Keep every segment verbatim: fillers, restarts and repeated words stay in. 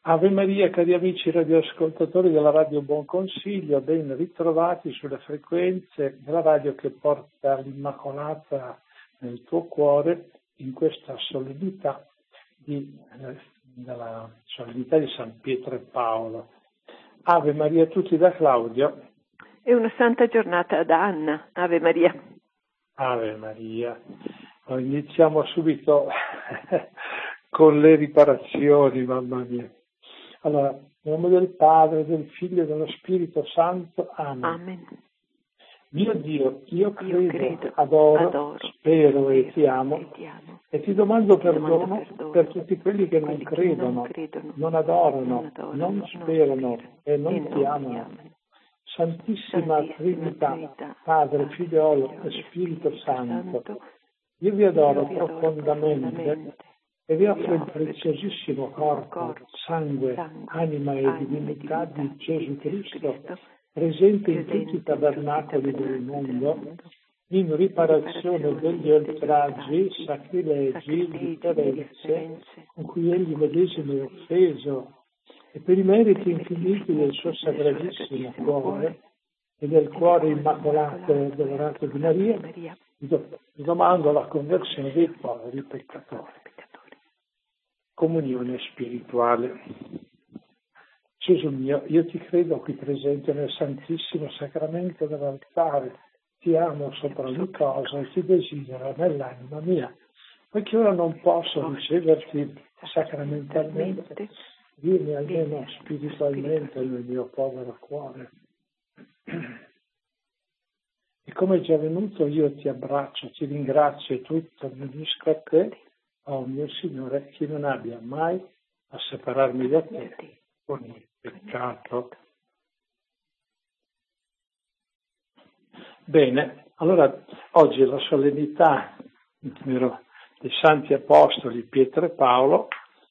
Ave Maria, cari amici radioascoltatori della Radio Buon Consiglio, ben ritrovati sulle frequenze della radio che porta l'Immacolata nel tuo cuore in questa solennità di, eh, della solennità di San Pietro e Paolo. Ave Maria a tutti da Claudio. E una santa giornata da Anna. Ave Maria. Ave Maria. Iniziamo subito con le riparazioni, mamma mia. Allora, nel nome del Padre, del Figlio e dello Spirito Santo. Amen. Amen. Mio Dio, io credo, Io credo adoro, adoro, spero e ti amo, e, ti amo. e ti domando ti perdono, domando perdono per tutti quelli che quelli non che credono, non, credono, non adorano, non, adorano, non non sperano sperano, e non e ti non amano. ti amano. Santissima, Santissima Trinità, Trinità, Padre, Padre, Figliolo Figlio e e Spirito Spirito Santo, Santo, io vi adoro io vi adoro profondamente profondamente e vi e offro vi il offro il preziosissimo corpo, corpo, sangue, sangue, anima e anima e divinità divinità di Gesù di Gesù Cristo, Cristo, presente in tutti presente i in tutti i tabernacoli del tabernacoli del mondo, mondo, in riparazione riparazione degli degli oltraggi, oltraggi, sacrilegi, sacrilegi, differenze differenze, con cui egli medesimo è offeso, e per i meriti infiniti del suo sacratissimo cuore e del cuore immacolato e adorato di Maria, vi do- vi domando la conversione dei poveri peccatori. Comunione spirituale. Gesù mio, io ti credo qui presente nel Santissimo Sacramento dell'altare, ti amo sopra ogni cosa e ti desidero nell'anima mia, poiché ora non posso riceverti sacramentalmente, vieni almeno spiritualmente nel mio povero cuore. E come è già venuto io ti abbraccio, ti ringrazio e tutto mi unisco a te, oh mio Signore, che non abbia mai a separarmi da te con il peccato. Bene, allora oggi è la solennità vero, dei Santi Apostoli Pietro e Paolo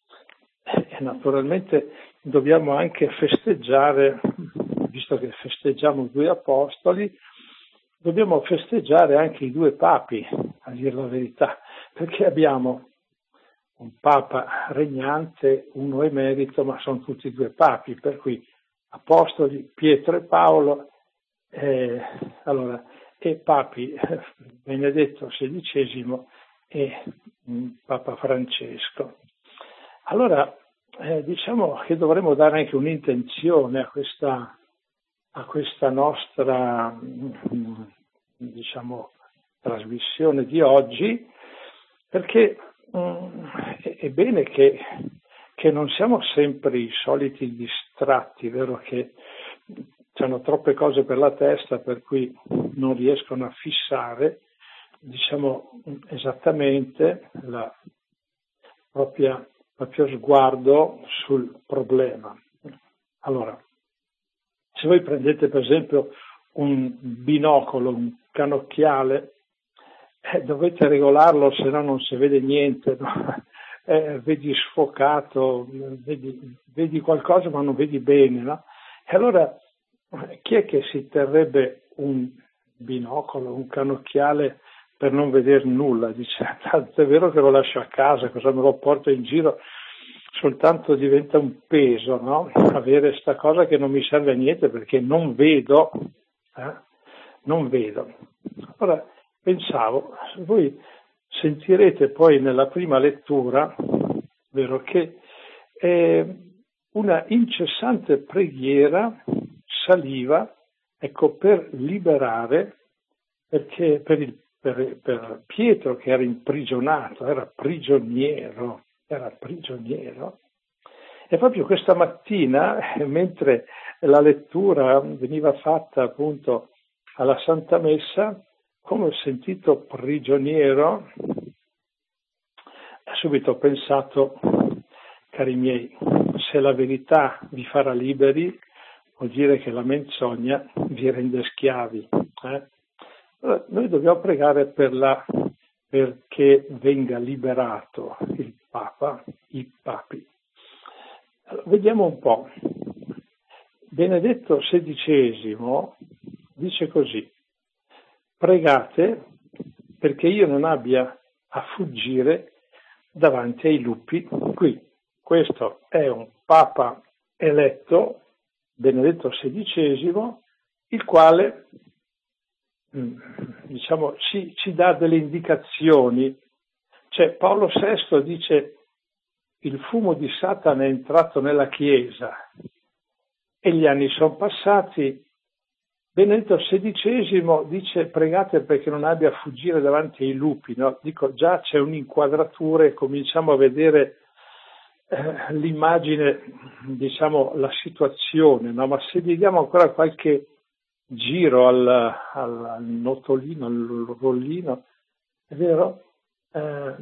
e naturalmente dobbiamo anche festeggiare, visto che festeggiamo due apostoli, dobbiamo festeggiare anche i due papi, a dire la verità, perché abbiamo un papa regnante, uno emerito, ma sono tutti due papi, per cui apostoli Pietro e Paolo, eh, allora, e papi Benedetto sedicesimo e mh, Papa Francesco. Allora, eh, diciamo che dovremmo dare anche un'intenzione a questa, a questa nostra, mh, diciamo, trasmissione di oggi, perché mh, è, è bene che, che non siamo sempre i soliti distratti, vero che c'hanno troppe cose per la testa per cui non riescono a fissare, diciamo, esattamente la propria, il proprio sguardo sul problema. Allora, se voi prendete per esempio un binocolo, un canocchiale, eh, dovete regolarlo, se no non si vede niente, no? eh, vedi sfocato, vedi, vedi qualcosa ma non vedi bene, no? E allora chi è che si terrebbe un binocolo, un canocchiale per non vedere nulla? Dice, tanto è vero che lo lascio a casa, cosa me lo porto in giro? Soltanto diventa un peso, no? Avere sta cosa che non mi serve a niente perché non vedo, eh? non vedo. Allora pensavo, voi sentirete poi nella prima lettura, vero, che è una incessante preghiera saliva, ecco, per liberare, perché per, il, per, per Pietro che era imprigionato, era prigioniero, era prigioniero, e proprio questa mattina, mentre la lettura veniva fatta appunto alla Santa Messa, come ho sentito prigioniero, subito ho pensato, cari miei, se la verità vi farà liberi, vuol dire che la menzogna vi rende schiavi. Eh? Allora, noi dobbiamo pregare per la, perché venga liberato il Papa, i papi. Allora, vediamo un po'. Benedetto sedicesimo dice così: pregate perché io non abbia a fuggire davanti ai lupi qui questo è un Papa eletto, Benedetto sedicesimo, il quale diciamo ci, ci dà delle indicazioni. Cioè Paolo sesto dice: il fumo di Satana è entrato nella Chiesa e gli anni sono passati. Benedetto sedicesimo dice: pregate perché non abbia a fuggire davanti ai lupi, no? Dico, già c'è un'inquadratura e cominciamo a vedere eh, l'immagine, diciamo la situazione, no? Ma se diamo ancora qualche giro al, al, al notolino, al rollino, è vero? Eh,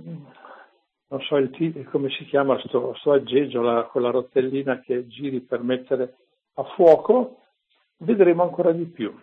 non so il t- come si chiama sto, sto aggeggio, la, quella rotellina che giri per mettere a fuoco, vedremo ancora di più.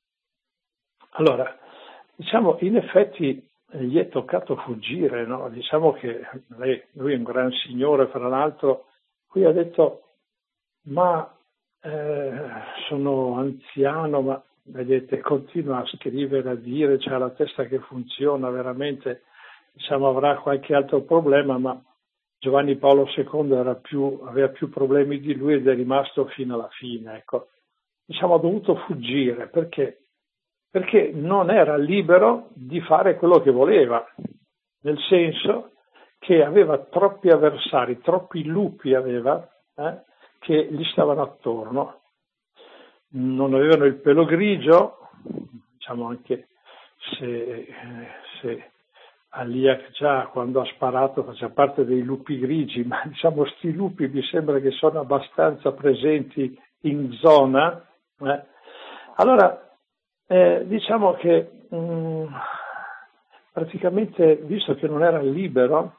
Allora, diciamo, in effetti gli è toccato fuggire, no? Diciamo che lei, lui è un gran signore, fra l'altro, qui ha detto, ma eh, sono anziano, ma vedete, continua a scrivere, a dire, c'ha la testa che funziona veramente, diciamo, avrà qualche altro problema, ma Giovanni Paolo secondo era più, aveva più problemi di lui ed è rimasto fino alla fine, ecco. Diciamo, ha dovuto fuggire, perché? Perché non era libero di fare quello che voleva, nel senso che aveva troppi avversari, troppi lupi aveva, eh, che gli stavano attorno. Non avevano il pelo grigio, diciamo anche se, se Aliak già quando ha sparato faceva parte dei lupi grigi, ma diciamo sti lupi mi sembra che sono abbastanza presenti in zona. Eh. Allora, eh, diciamo che mh, praticamente, visto che non era libero,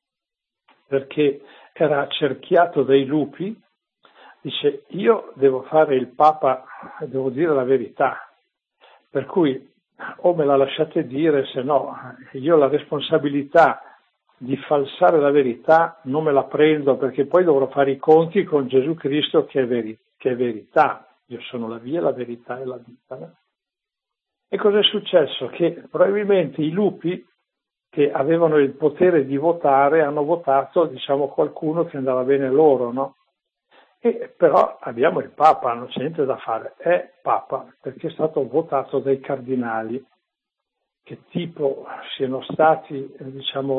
perché era accerchiato dai lupi, dice: io devo fare il Papa, devo dire la verità, per cui o me la lasciate dire, se no io la responsabilità di falsare la verità non me la prendo, perché poi dovrò fare i conti con Gesù Cristo che è, veri- che è verità. Io sono la via, la verità e la vita. No? E cosa è successo? Che probabilmente i lupi che avevano il potere di votare hanno votato, diciamo, qualcuno che andava bene loro, no? E però abbiamo il Papa, non c'è niente da fare, è Papa perché è stato votato dai cardinali, che tipo siano stati, diciamo,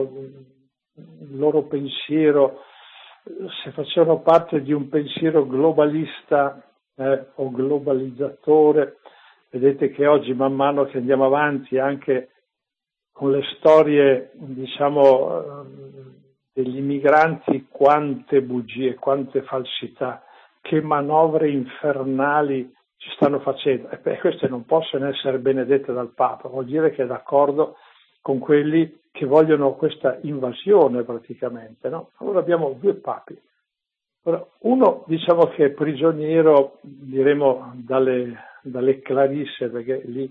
il loro pensiero, se facevano parte di un pensiero globalista eh, o globalizzatore. Vedete che oggi, man mano che andiamo avanti, anche con le storie, diciamo, degli immigranti, quante bugie, quante falsità, che manovre infernali ci stanno facendo. E beh, queste non possono essere benedette dal Papa, vuol dire che è d'accordo con quelli che vogliono questa invasione praticamente, no? Allora abbiamo due papi. Uno, diciamo, che è prigioniero, diremo, dalle, dalle Clarisse, perché lì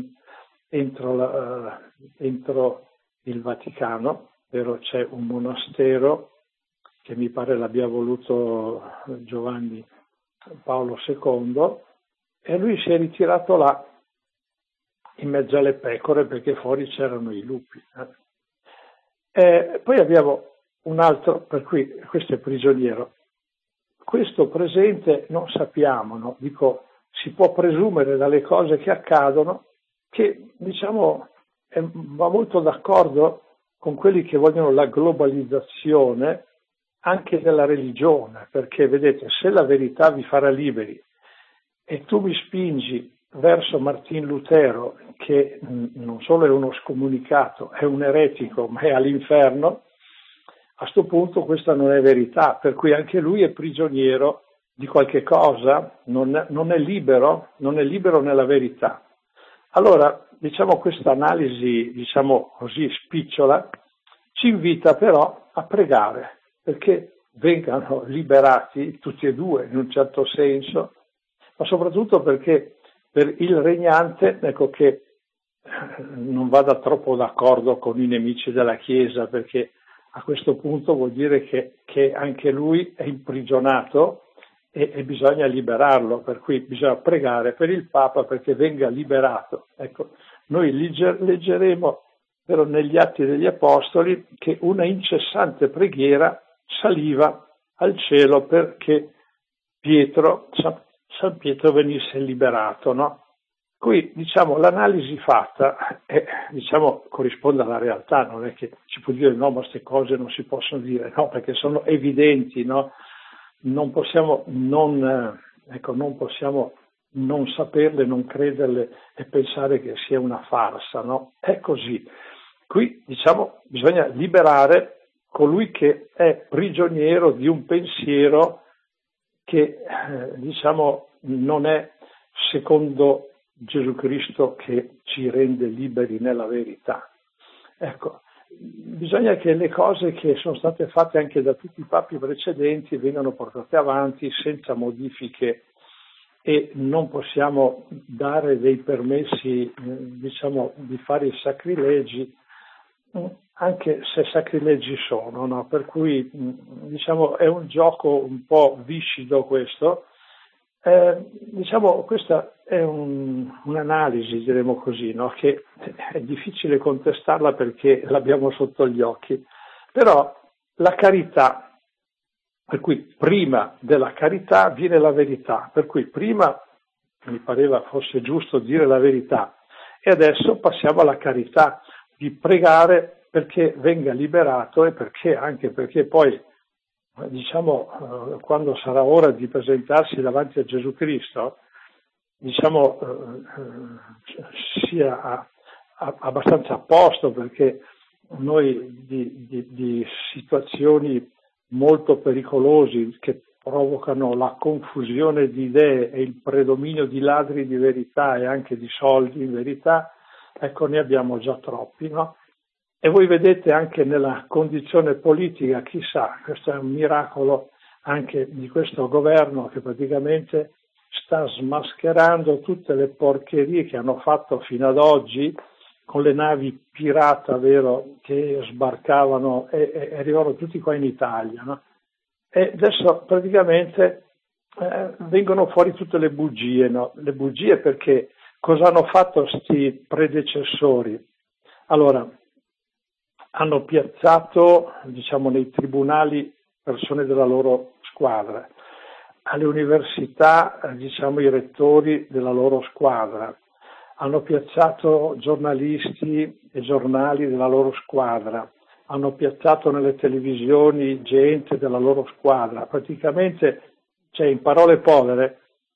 entro, la, entro il Vaticano, vero, c'è un monastero che mi pare l'abbia voluto Giovanni Paolo secondo, e lui si è ritirato là in mezzo alle pecore perché fuori c'erano i lupi. Eh. E poi abbiamo un altro, per cui questo è prigioniero. Questo presente non sappiamo, no? Dico, si può presumere dalle cose che accadono che, diciamo, è, va molto d'accordo con quelli che vogliono la globalizzazione anche della religione, perché vedete, se la verità vi farà liberi e tu mi spingi verso Martin Lutero, che non solo è uno scomunicato, è un eretico, ma è all'inferno, a sto punto questa non è verità, per cui anche lui è prigioniero di qualche cosa, non è, non è libero, non è libero nella verità. Allora, diciamo, questa analisi, diciamo così, spicciola, ci invita però a pregare perché vengano liberati tutti e due in un certo senso, ma soprattutto perché per il regnante, ecco, che non vada troppo d'accordo con i nemici della Chiesa, perché a questo punto vuol dire che, che anche lui è imprigionato e, e bisogna liberarlo, per cui bisogna pregare per il Papa perché venga liberato. Ecco, noi leggeremo però negli Atti degli Apostoli che una incessante preghiera saliva al cielo perché Pietro, San Pietro venisse liberato, no? Qui, diciamo, l'analisi fatta è, diciamo, corrisponde alla realtà, non è che si può dire no, ma queste cose non si possono dire, no, perché sono evidenti, no? Non possiamo non, ecco, non possiamo non saperle, non crederle e pensare che sia una farsa, no? È così. Qui, diciamo, bisogna liberare colui che è prigioniero di un pensiero che, eh, diciamo, non è secondo Gesù Cristo che ci rende liberi nella verità. Ecco, bisogna che le cose che sono state fatte anche da tutti i papi precedenti vengano portate avanti senza modifiche e non possiamo dare dei permessi, eh, diciamo, di fare i sacrilegi, anche se sacrilegi sono, no? Per cui, diciamo, è un gioco un po' viscido questo. Eh, diciamo, questa è un, un'analisi, diremo così, no? Che è difficile contestarla perché l'abbiamo sotto gli occhi, però la carità, per cui prima della carità viene la verità, per cui prima mi pareva fosse giusto dire la verità e adesso passiamo alla carità, di pregare perché venga liberato e perché anche perché poi, diciamo, quando sarà ora di presentarsi davanti a Gesù Cristo, diciamo, sia abbastanza a posto, perché noi di, di, di situazioni molto pericolose che provocano la confusione di idee e il predominio di ladri di verità e anche di soldi in verità, ecco, ne abbiamo già troppi, no? E voi vedete anche nella condizione politica, chissà, questo è un miracolo anche di questo governo che praticamente sta smascherando tutte le porcherie che hanno fatto fino ad oggi con le navi pirata, vero, che sbarcavano e, e arrivavano tutti qua in Italia, no? E adesso praticamente eh, vengono fuori tutte le bugie, no? Le bugie perché cosa hanno fatto sti predecessori? Allora, hanno piazzato, diciamo, nei tribunali persone della loro squadra, alle università, diciamo, i rettori della loro squadra, hanno piazzato giornalisti e giornali della loro squadra, hanno piazzato nelle televisioni gente della loro squadra. Praticamente, cioè, in parole povere,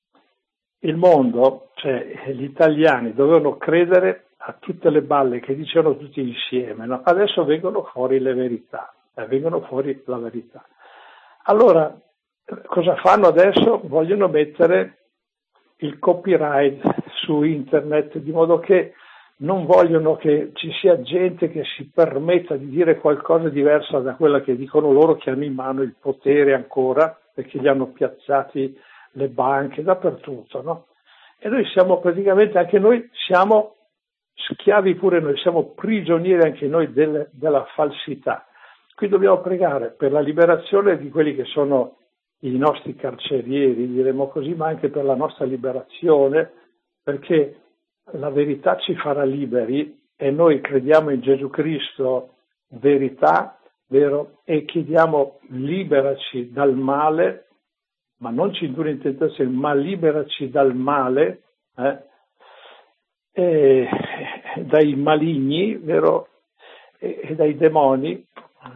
il mondo, cioè gli italiani, dovevano credere a tutte le balle che dicevano tutti insieme, no? Adesso vengono fuori le verità, eh, vengono fuori la verità. Allora, cosa fanno adesso? Vogliono mettere il copyright su internet, di modo che non vogliono che ci sia gente che si permetta di dire qualcosa di diverso da quella che dicono loro, che hanno in mano il potere ancora, perché li hanno piazzati le banche dappertutto, no? E noi siamo praticamente, anche noi siamo schiavi pure noi, siamo prigionieri anche noi del, della falsità. Qui dobbiamo pregare per la liberazione di quelli che sono i nostri carcerieri, diremo così, ma anche per la nostra liberazione, perché la verità ci farà liberi e noi crediamo in Gesù Cristo, verità, vero? E chiediamo liberaci dal male, ma non ci indurre in tentazione, ma liberaci dal male, eh? E dai maligni, vero? E, e dai demoni,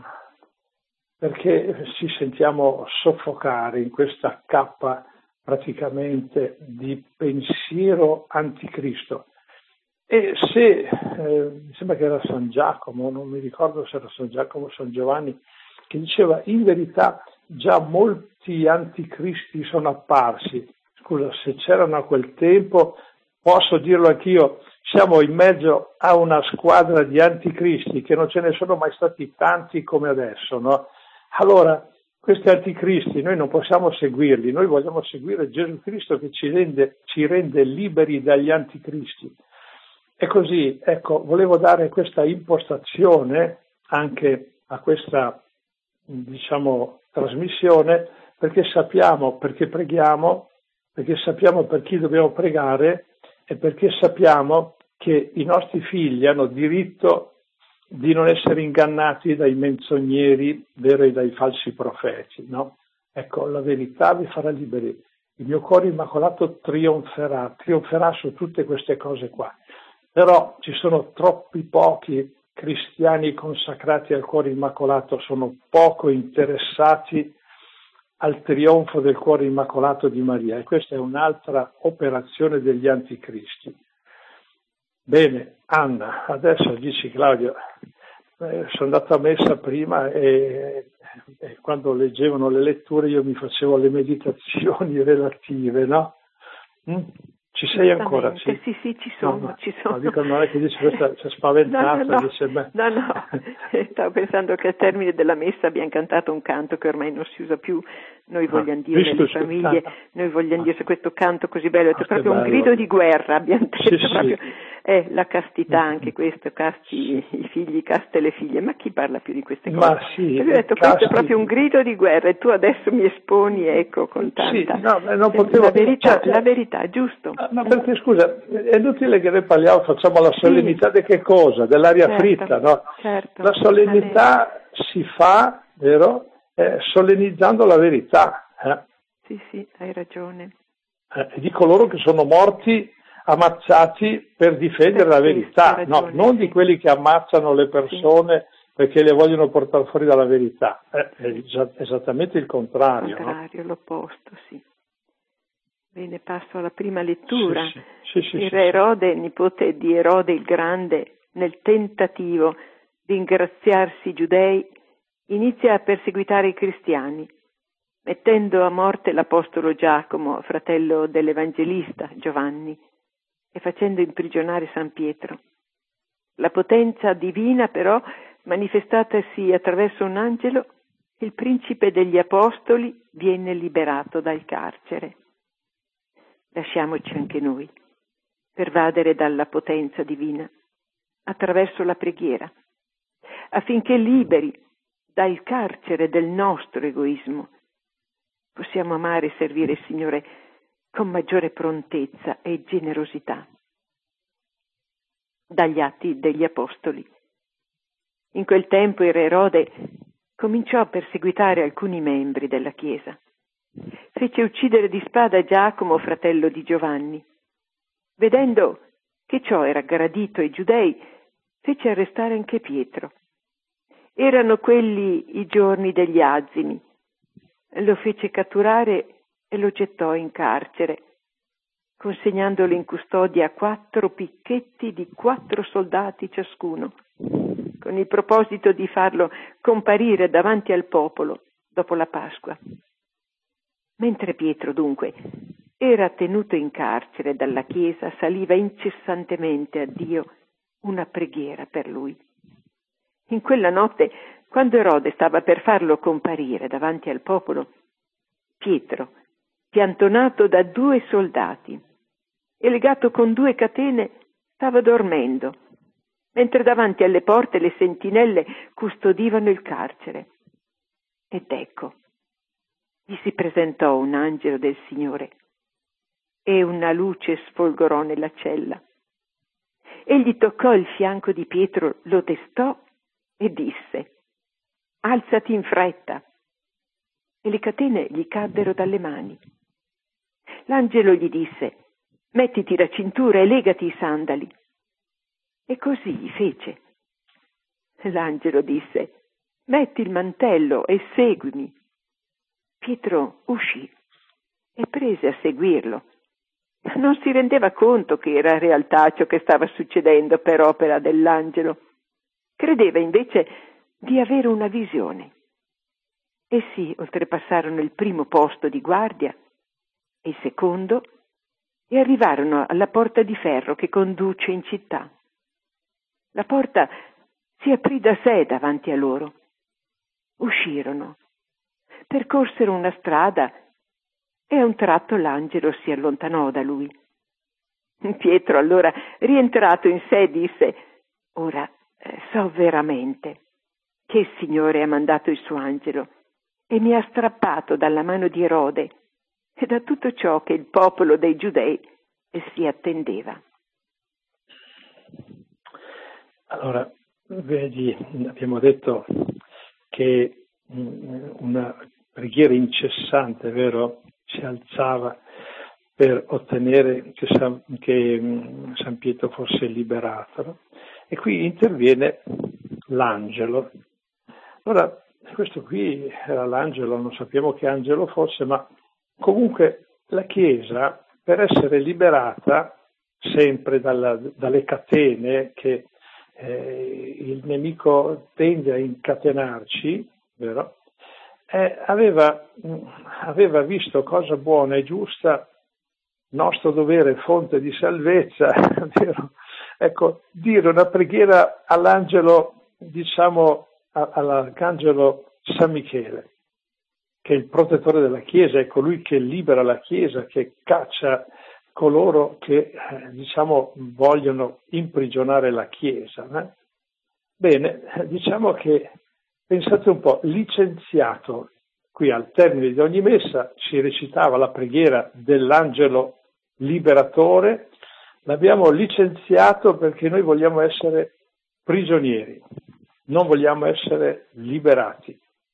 perché ci sentiamo soffocare in questa cappa praticamente di pensiero anticristo. E se, eh, mi sembra che era San Giacomo, non mi ricordo se era San Giacomo o San Giovanni, che diceva in verità già molti anticristi sono apparsi. Scusa, se c'erano a quel tempo, posso dirlo anch'io, siamo in mezzo a una squadra di anticristi che non ce ne sono mai stati tanti come adesso, no? Allora, questi anticristi noi non possiamo seguirli, noi vogliamo seguire Gesù Cristo che ci rende, ci rende liberi dagli anticristi. E così, ecco, volevo dare questa impostazione anche a questa, diciamo, trasmissione, perché sappiamo, perché preghiamo, perché sappiamo per chi dobbiamo pregare e perché sappiamo che i nostri figli hanno diritto di non essere ingannati dai menzogneri, vero, e dai falsi profeti, no? Ecco, la verità vi farà liberi. Il mio cuore immacolato trionferà, trionferà su tutte queste cose qua. Però ci sono troppi pochi cristiani consacrati al cuore immacolato, sono poco interessati al trionfo del cuore immacolato di Maria, e questa è un'altra operazione degli anticristi. Bene, Anna, adesso dici, Claudio, eh, sono andato a messa prima e, e quando leggevano le letture io mi facevo le meditazioni relative, no? Mm? Ci sei ancora? Sì, sì, sì, ci sono, no, no. ci sono. No, dico, non è che dice questa si è spaventata, no, no, no. dice beh. No, no, stavo pensando che al termine della messa abbiamo cantato un canto che ormai non si usa più, noi vogliamo ah, dire visto, nelle famiglie, ah, noi vogliamo ah, dire questo canto così bello, è ah, proprio un bello. grido di guerra, abbiamo detto sì, proprio, sì. è la castità anche questo, casti i figli, caste le figlie, ma chi parla più di queste cose? Ma sì, Perché ho detto casti... questo è proprio un grido di guerra e tu adesso mi esponi, ecco, con tanta... Sì, no, non potevo... La verità, cioè, la verità, giusto? Ma perché scusa, è inutile che noi parliamo, facciamo la solennità sì. di che cosa? Dell'aria certo, fritta, no? Certo. La solennità si fa, vero? Eh, solennizzando la verità. Eh? Sì, sì, hai ragione. Eh, di coloro che sono morti ammazzati per difendere per la verità, ragione, no, non sì. di quelli che ammazzano le persone sì. perché le vogliono portare fuori dalla verità. Eh, è esattamente il contrario. Il contrario, no? l'opposto, sì. Bene, passo alla prima lettura. Sì, sì. Sì, sì, il sì, re sì. Erode, nipote di Erode il Grande, nel tentativo di ingraziarsi i giudei, inizia a perseguitare i cristiani, mettendo a morte l'apostolo Giacomo, fratello dell'evangelista Giovanni, e facendo imprigionare San Pietro. La potenza divina, però, manifestatasi attraverso un angelo, il principe degli apostoli viene liberato dal carcere. Lasciamoci anche noi pervadere dalla potenza divina attraverso la preghiera, affinché liberi dal carcere del nostro egoismo possiamo amare e servire il Signore con maggiore prontezza e generosità. Dagli Atti degli Apostoli. In quel tempo il re Erode cominciò a perseguitare alcuni membri della Chiesa. Fece uccidere di spada Giacomo, fratello di Giovanni. Vedendo che ciò era gradito ai giudei, fece arrestare anche Pietro. Erano quelli i giorni degli azimi. Lo fece catturare e lo gettò in carcere, consegnandolo in custodia a quattro picchetti di quattro soldati ciascuno, con il proposito di farlo comparire davanti al popolo dopo la Pasqua. Mentre Pietro, dunque, era tenuto in carcere dalla Chiesa, saliva incessantemente a Dio una preghiera per lui. In quella notte, quando Erode stava per farlo comparire davanti al popolo, Pietro, piantonato da due soldati e legato con due catene, stava dormendo, mentre davanti alle porte le sentinelle custodivano il carcere. Ed ecco, gli si presentò un angelo del Signore e una luce sfolgorò nella cella. Egli toccò il fianco di Pietro, lo destò e disse: «Alzati in fretta!» E le catene gli caddero dalle mani. L'angelo gli disse: «Mettiti la cintura e legati i sandali». E così fece. L'angelo disse: «Metti il mantello e seguimi». Pietro uscì e prese a seguirlo. Non si rendeva conto che era realtà ciò che stava succedendo per opera dell'angelo. Credeva invece di avere una visione. Essi oltrepassarono il primo posto di guardia, il secondo, e arrivarono alla porta di ferro che conduce in città. La porta si aprì da sé davanti a loro. Uscirono, percorsero una strada e a un tratto l'angelo si allontanò da lui. Pietro allora, rientrato in sé, disse: «Ora eh, so veramente che il Signore ha mandato il suo angelo e mi ha strappato dalla mano di Erode e da tutto ciò che il popolo dei Giudei si attendeva». Allora, vedi, abbiamo detto che una preghiera incessante, vero, si alzava per ottenere che San, che San Pietro fosse liberato, no? E qui interviene l'angelo. Allora, questo qui era l'angelo, non sappiamo che angelo fosse, ma comunque la Chiesa, per essere liberata sempre dalla, dalle catene che eh, il nemico tende a incatenarci, vero? Eh, aveva, aveva visto cosa buona e giusta, nostro dovere, fonte di salvezza, vero? Ecco, dire una preghiera all'angelo, diciamo, all'arcangelo San Michele, che è il protettore della Chiesa, è colui che libera la Chiesa, che caccia coloro che, eh, diciamo, vogliono imprigionare la Chiesa. Eh? Bene, diciamo che, pensate un po', licenziato, qui al termine di ogni messa si recitava la preghiera dell'angelo liberatore, l'abbiamo licenziato perché noi vogliamo essere prigionieri, non vogliamo essere liberati.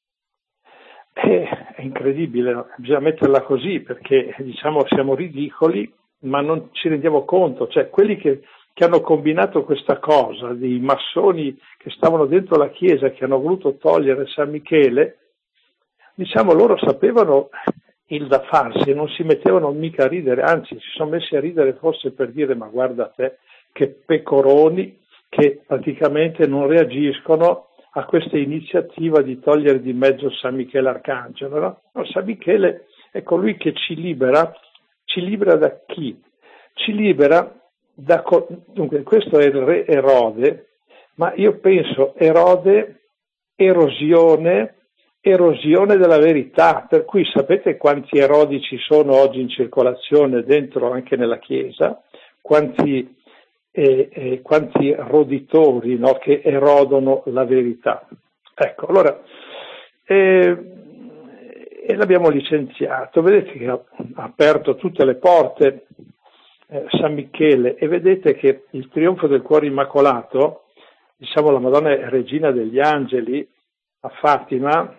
E, è incredibile, no? Bisogna metterla così perché, diciamo, siamo ridicoli, ma non ci rendiamo conto, cioè quelli che, che hanno combinato questa cosa, dei massoni che stavano dentro la Chiesa, che hanno voluto togliere San Michele, diciamo, loro sapevano il da farsi, non si mettevano mica a ridere, anzi si sono messi a ridere forse per dire: ma guarda te, che pecoroni che praticamente non reagiscono a questa iniziativa di togliere di mezzo San Michele Arcangelo, no? No, San Michele è colui che ci libera, ci libera da chi? Ci libera da, dunque questo è il re Erode, ma io penso Erode, erosione, erosione della verità, per cui sapete quanti erodi ci sono oggi in circolazione dentro anche nella Chiesa, quanti, eh, eh, quanti roditori, no, che erodono la verità. Ecco, allora, eh, e l'abbiamo licenziato, vedete che ha aperto tutte le porte eh, San Michele, e vedete che il trionfo del cuore immacolato, diciamo la Madonna è regina degli angeli, a Fatima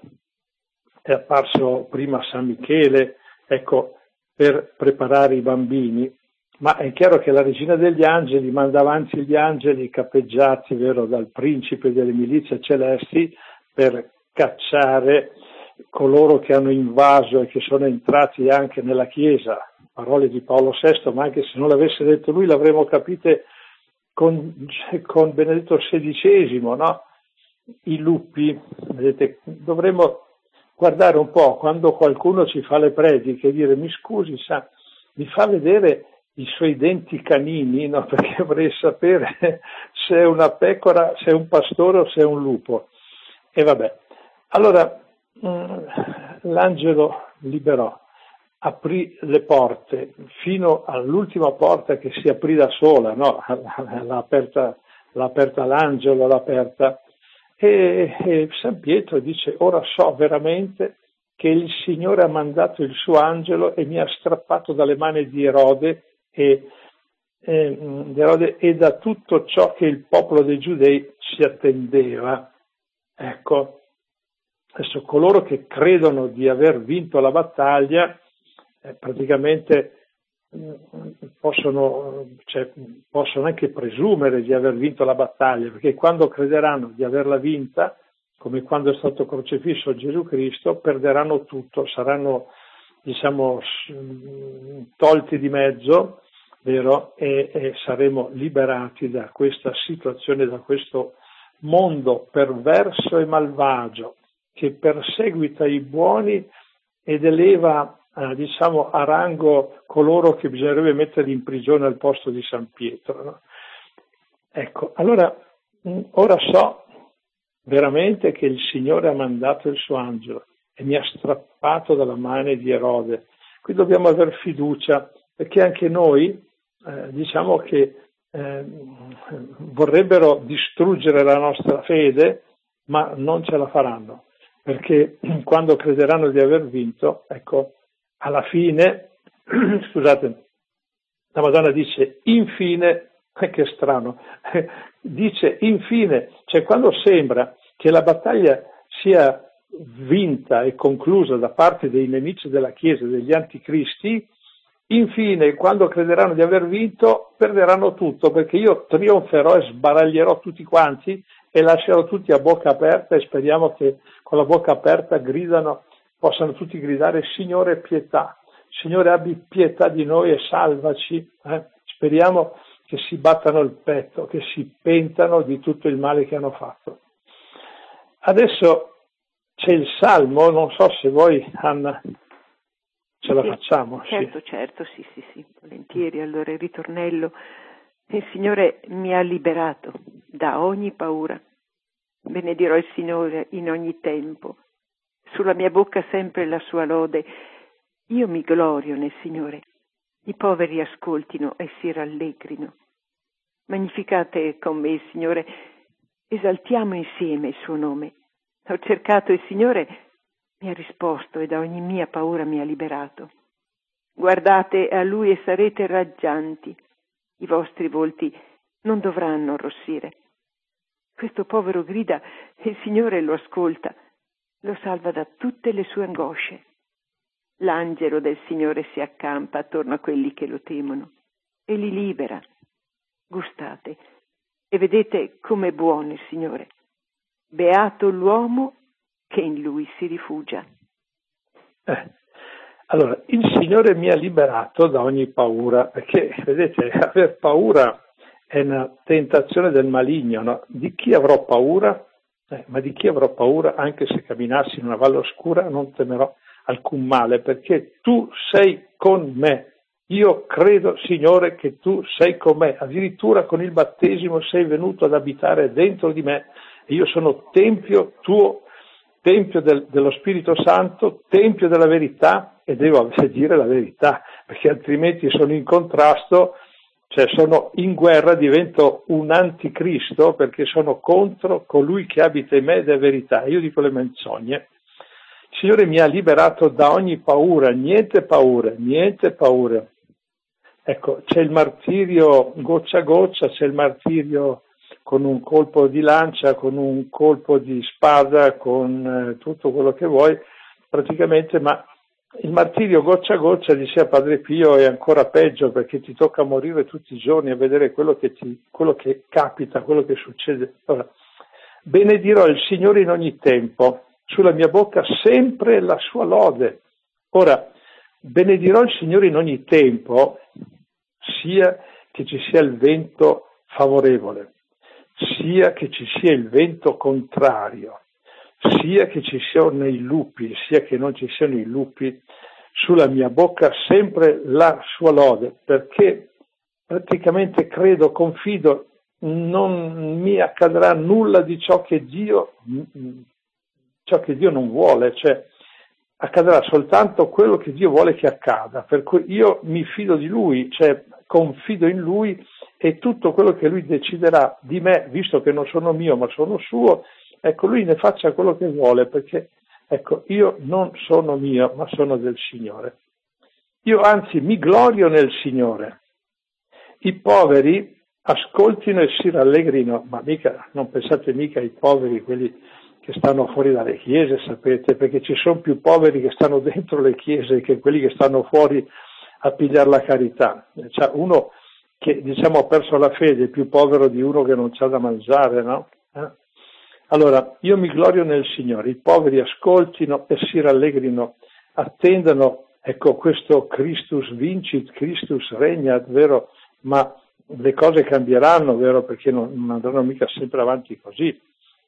è apparso prima San Michele, ecco, per preparare i bambini, ma è chiaro che la regina degli angeli manda avanti gli angeli capeggiati, vero, dal principe delle milizie celesti per cacciare coloro che hanno invaso e che sono entrati anche nella Chiesa. Parole di Paolo sesto, ma anche se non l'avesse detto lui l'avremmo capite con, con Benedetto sedicesimo, no? I lupi, vedete, dovremmo guardare un po' quando qualcuno ci fa le prediche e dire: mi scusi, sa, mi fa vedere i suoi denti canini, no? Perché vorrei sapere se è una pecora, se è un pastore o se è un lupo. E vabbè, allora mh, l'angelo liberò, aprì le porte fino all'ultima porta che si aprì da sola, no? L'ha aperta, l'ha aperta l'angelo, l'ha aperta. E, e San Pietro dice: ora so veramente che il Signore ha mandato il suo angelo e mi ha strappato dalle mani di Erode e, e, di Erode e da tutto ciò che il popolo dei Giudei si attendeva. Ecco, adesso coloro che credono di aver vinto la battaglia eh, praticamente Possono, cioè, possono anche presumere di aver vinto la battaglia, perché quando crederanno di averla vinta, come quando è stato crocifisso Gesù Cristo, perderanno tutto, saranno, diciamo, tolti di mezzo, vero? E, e saremo liberati da questa situazione, da questo mondo perverso e malvagio che perseguita i buoni ed eleva Eh, diciamo a rango coloro che bisognerebbe mettere in prigione al posto di San Pietro, no? Ecco, allora mh, ora so veramente che il Signore ha mandato il suo angelo e mi ha strappato dalla mano di Erode. Qui dobbiamo aver fiducia, perché anche noi eh, diciamo che eh, vorrebbero distruggere la nostra fede, ma non ce la faranno, perché quando crederanno di aver vinto, ecco, alla fine, scusate, la Madonna dice: infine Che strano. Dice infine, cioè quando sembra che la battaglia sia vinta e conclusa da parte dei nemici della Chiesa, degli anticristi, infine, quando crederanno di aver vinto, perderanno tutto, perché io trionferò e sbaraglierò tutti quanti e lascerò tutti a bocca aperta, e speriamo che con la bocca aperta gridano, possano tutti gridare: Signore, pietà, Signore, abbi pietà di noi e salvaci. Eh? Speriamo che si battano il petto, che si pentano di tutto il male che hanno fatto. Adesso c'è il Salmo, non so se voi, Anna, ce la sì, facciamo. Certo, sì. certo, sì, sì, sì, volentieri. Allora il ritornello: il Signore mi ha liberato da ogni paura. Benedirò il Signore in ogni tempo. Sulla mia bocca sempre la sua lode. Io mi glorio nel Signore. I poveri ascoltino e si rallegrino. Magnificate con me il Signore. Esaltiamo insieme il suo nome. Ho cercato il Signore, mi ha risposto e da ogni mia paura mi ha liberato. Guardate a Lui e sarete raggianti. I vostri volti non dovranno arrossire. Questo povero grida e il Signore lo ascolta, lo salva da tutte le sue angosce. L'angelo del Signore si accampa attorno a quelli che lo temono e li libera. Gustate e vedete com'è buono il Signore. Beato l'uomo che in Lui si rifugia. Eh, allora, il Signore mi ha liberato da ogni paura, perché, vedete, aver paura è una tentazione del maligno, no? Di chi avrò paura? Eh, ma di chi avrò paura? Anche se camminassi in una valle oscura non temerò alcun male, perché tu sei con me. Io credo, Signore, che tu sei con me. Addirittura con il battesimo sei venuto ad abitare dentro di me. E io sono tempio tuo, tempio del, dello Spirito Santo, tempio della verità, e devo dire la verità, perché altrimenti sono in contrasto, cioè sono in guerra, divento un anticristo, perché sono contro colui che abita in me ed è verità. Io dico le menzogne. Il Signore mi ha liberato da ogni paura, niente paure, niente paure. Ecco, c'è il martirio goccia a goccia, c'è il martirio con un colpo di lancia, con un colpo di spada, con eh, tutto quello che vuoi, praticamente, ma il martirio goccia a goccia, diceva Padre Pio, è ancora peggio, perché ti tocca morire tutti i giorni a vedere quello che ti, quello che capita, quello che succede. Allora, benedirò il Signore in ogni tempo, sulla mia bocca sempre la sua lode. Ora, benedirò il Signore in ogni tempo, sia che ci sia il vento favorevole, sia che ci sia il vento contrario, sia che ci siano i lupi, sia che non ci siano i lupi, sulla mia bocca sempre la sua lode, perché praticamente credo, confido, non mi accadrà nulla di ciò che Dio, ciò che Dio non vuole, cioè accadrà soltanto quello che Dio vuole che accada, per cui io mi fido di Lui, cioè confido in Lui, e tutto quello che Lui deciderà di me, visto che non sono mio ma sono suo, ecco, Lui ne faccia quello che vuole, perché ecco, io non sono mio ma sono del Signore. Io anzi mi glorio nel Signore. I poveri ascoltino e si rallegrino, ma mica, non pensate mica ai poveri, quelli che stanno fuori dalle chiese, sapete, perché ci sono più poveri che stanno dentro le chiese che quelli che stanno fuori a pigliare la carità. Cioè, uno che, diciamo, ha perso la fede è più povero di uno che non c'ha da mangiare, no? Eh? Allora, io mi glorio nel Signore, i poveri ascoltino e si rallegrino, attendano, ecco, questo Christus vincit, Christus regnat, vero? Ma le cose cambieranno, vero? Perché non, non andranno mica sempre avanti così.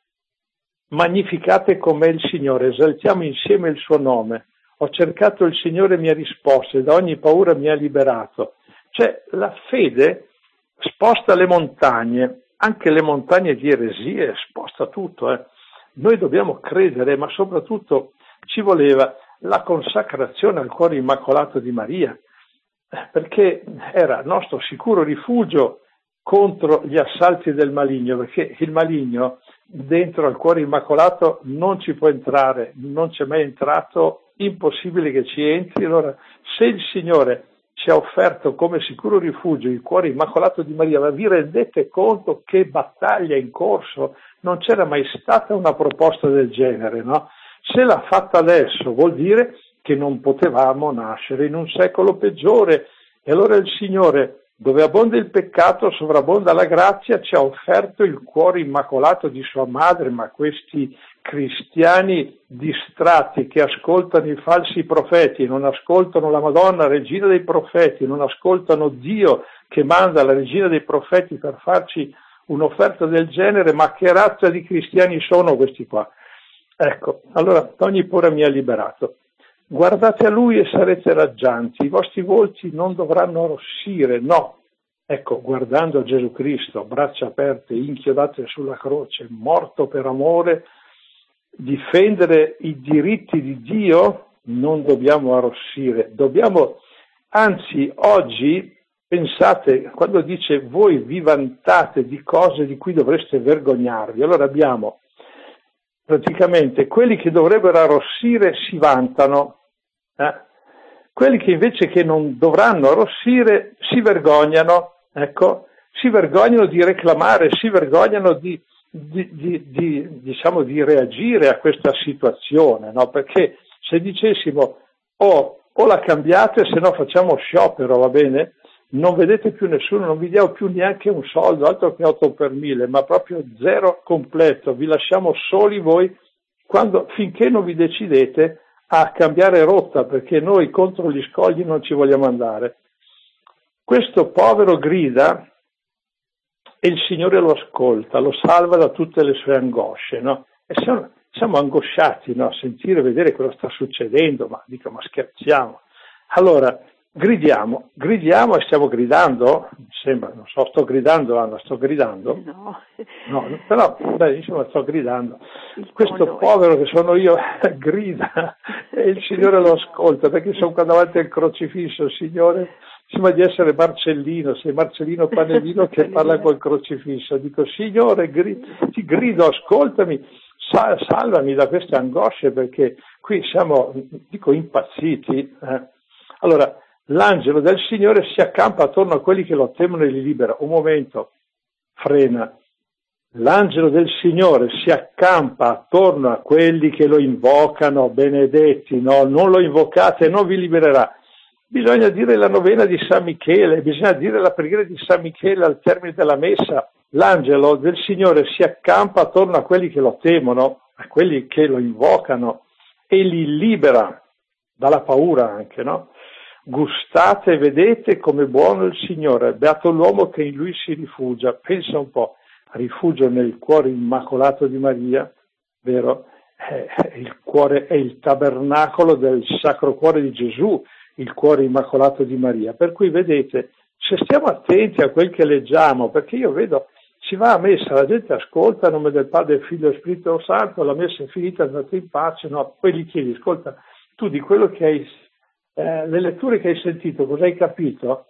Magnificate con me il Signore, esaltiamo insieme il suo nome. Ho cercato il Signore e mi ha risposto, e da ogni paura mi ha liberato. Cioè, la fede sposta le montagne, anche le montagne di eresie, sposta tutto. Eh. Noi dobbiamo credere, ma soprattutto ci voleva la consacrazione al cuore immacolato di Maria, perché era il nostro sicuro rifugio contro gli assalti del maligno, perché il maligno dentro al cuore immacolato non ci può entrare, non c'è mai entrato, impossibile che ci entri. Allora, se il Signore ci ha offerto come sicuro rifugio il cuore immacolato di Maria, ma vi rendete conto che battaglia in corso? Non c'era mai stata una proposta del genere, no? Se l'ha fatta adesso vuol dire che non potevamo nascere in un secolo peggiore, e allora il Signore, dove abbonda il peccato, sovrabbonda la grazia, ci ha offerto il cuore immacolato di sua madre. Ma questi cristiani distratti che ascoltano i falsi profeti, non ascoltano la Madonna, regina dei profeti, non ascoltano Dio che manda la regina dei profeti per farci un'offerta del genere, ma che razza di cristiani sono questi qua? Ecco, allora ogni paura mi ha liberato. Guardate a Lui e sarete raggianti, i vostri volti non dovranno arrossire, no. Ecco, guardando a Gesù Cristo, braccia aperte, inchiodate sulla croce, morto per amore, difendere i diritti di Dio, non dobbiamo arrossire, dobbiamo, anzi oggi, pensate, quando dice voi vi vantate di cose di cui dovreste vergognarvi, allora abbiamo praticamente quelli che dovrebbero arrossire si vantano, eh? Quelli che invece che non dovranno arrossire si vergognano, ecco, si vergognano di reclamare, si vergognano di, di, di, di, diciamo, di reagire a questa situazione, no? Perché se dicessimo oh, o la cambiate, se no facciamo sciopero, va bene? Non vedete più nessuno, non vi diamo più neanche un soldo, altro che otto per mille, ma proprio zero completo, vi lasciamo soli voi quando, finché non vi decidete a cambiare rotta, perché noi contro gli scogli non ci vogliamo andare. Questo povero grida e il Signore lo ascolta, lo salva da tutte le sue angosce, no? E siamo, siamo angosciati, no? A sentire, vedere cosa sta succedendo, ma dico, ma scherziamo. Allora, gridiamo, gridiamo e stiamo gridando? Mi sembra, non so, sto gridando, Anna, sto gridando? No. No, però, beh, insomma, sto gridando. Questo povero che sono io grida e il Signore lo ascolta, perché sono qua davanti al crocifisso, il Signore sembra di essere Marcellino, sei Marcellino Panellino che parla col crocifisso. Dico, Signore, gri- ti grido, ascoltami, sal- salvami da queste angosce, perché qui siamo, dico, impazziti. Eh. Allora, l'angelo del Signore si accampa attorno a quelli che lo temono e li libera. Un momento, frena. L'angelo del Signore si accampa attorno a quelli che lo invocano, benedetti, no? Non lo invocate e non vi libererà. Bisogna dire la novena di San Michele, bisogna dire la preghiera di San Michele al termine della messa. L'angelo del Signore si accampa attorno a quelli che lo temono, a quelli che lo invocano e li libera dalla paura anche, no? Gustate e vedete come buono il Signore, beato l'uomo che in lui si rifugia. Pensa un po', rifugio nel cuore immacolato di Maria, vero? È il cuore, è il tabernacolo del Sacro Cuore di Gesù, il cuore immacolato di Maria. Per cui vedete, se stiamo attenti a quel che leggiamo, perché io vedo, si va a messa, la gente ascolta a nome del Padre, Figlio e Spirito Santo, la messa è finita, andate in pace, no? Poi gli chiedi, ascolta, tu di quello che hai, eh, le letture che hai sentito, cosa hai capito?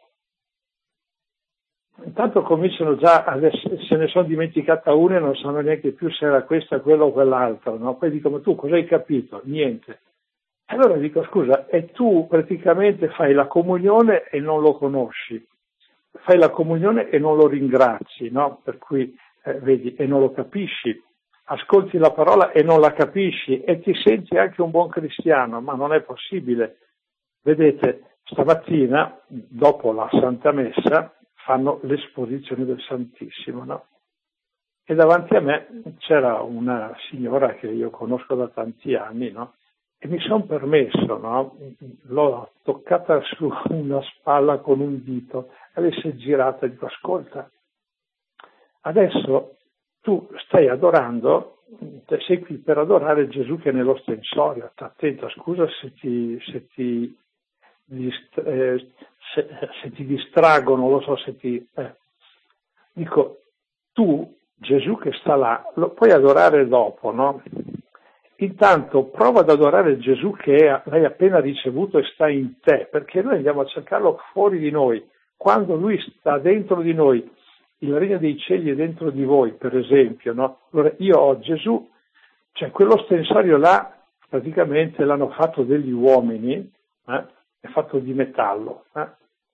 Intanto cominciano già, a, se ne sono dimenticata una e non sanno neanche più se era questa, quello o quell'altro, no? Poi dicono, tu cosa hai capito? Niente. Allora dico, scusa, e tu praticamente fai la comunione e non lo conosci, fai la comunione e non lo ringrazi, no? Per cui, eh, vedi, e non lo capisci, ascolti la parola e non la capisci e ti senti anche un buon cristiano, ma non è possibile. Vedete, stamattina, dopo la Santa Messa, fanno l'esposizione del Santissimo, no? E davanti a me c'era una signora che io conosco da tanti anni, no? E mi sono permesso, no? L'ho toccata su una spalla con un dito, e lei si è girata e dico, ascolta, adesso tu stai adorando, sei qui per adorare Gesù che è nello stensorio, sta attenta, scusa se ti, se ti, dist- eh, se, se ti distraggo, non lo so se ti... Eh. Dico, tu, Gesù che sta là, lo puoi adorare dopo, no? Intanto prova ad adorare Gesù che l'hai appena ricevuto e sta in te, perché noi andiamo a cercarlo fuori di noi. Quando lui sta dentro di noi, il regno dei cieli è dentro di voi, per esempio, no? Allora io ho Gesù, cioè quello stensorio là praticamente l'hanno fatto degli uomini, eh? È fatto di metallo, eh?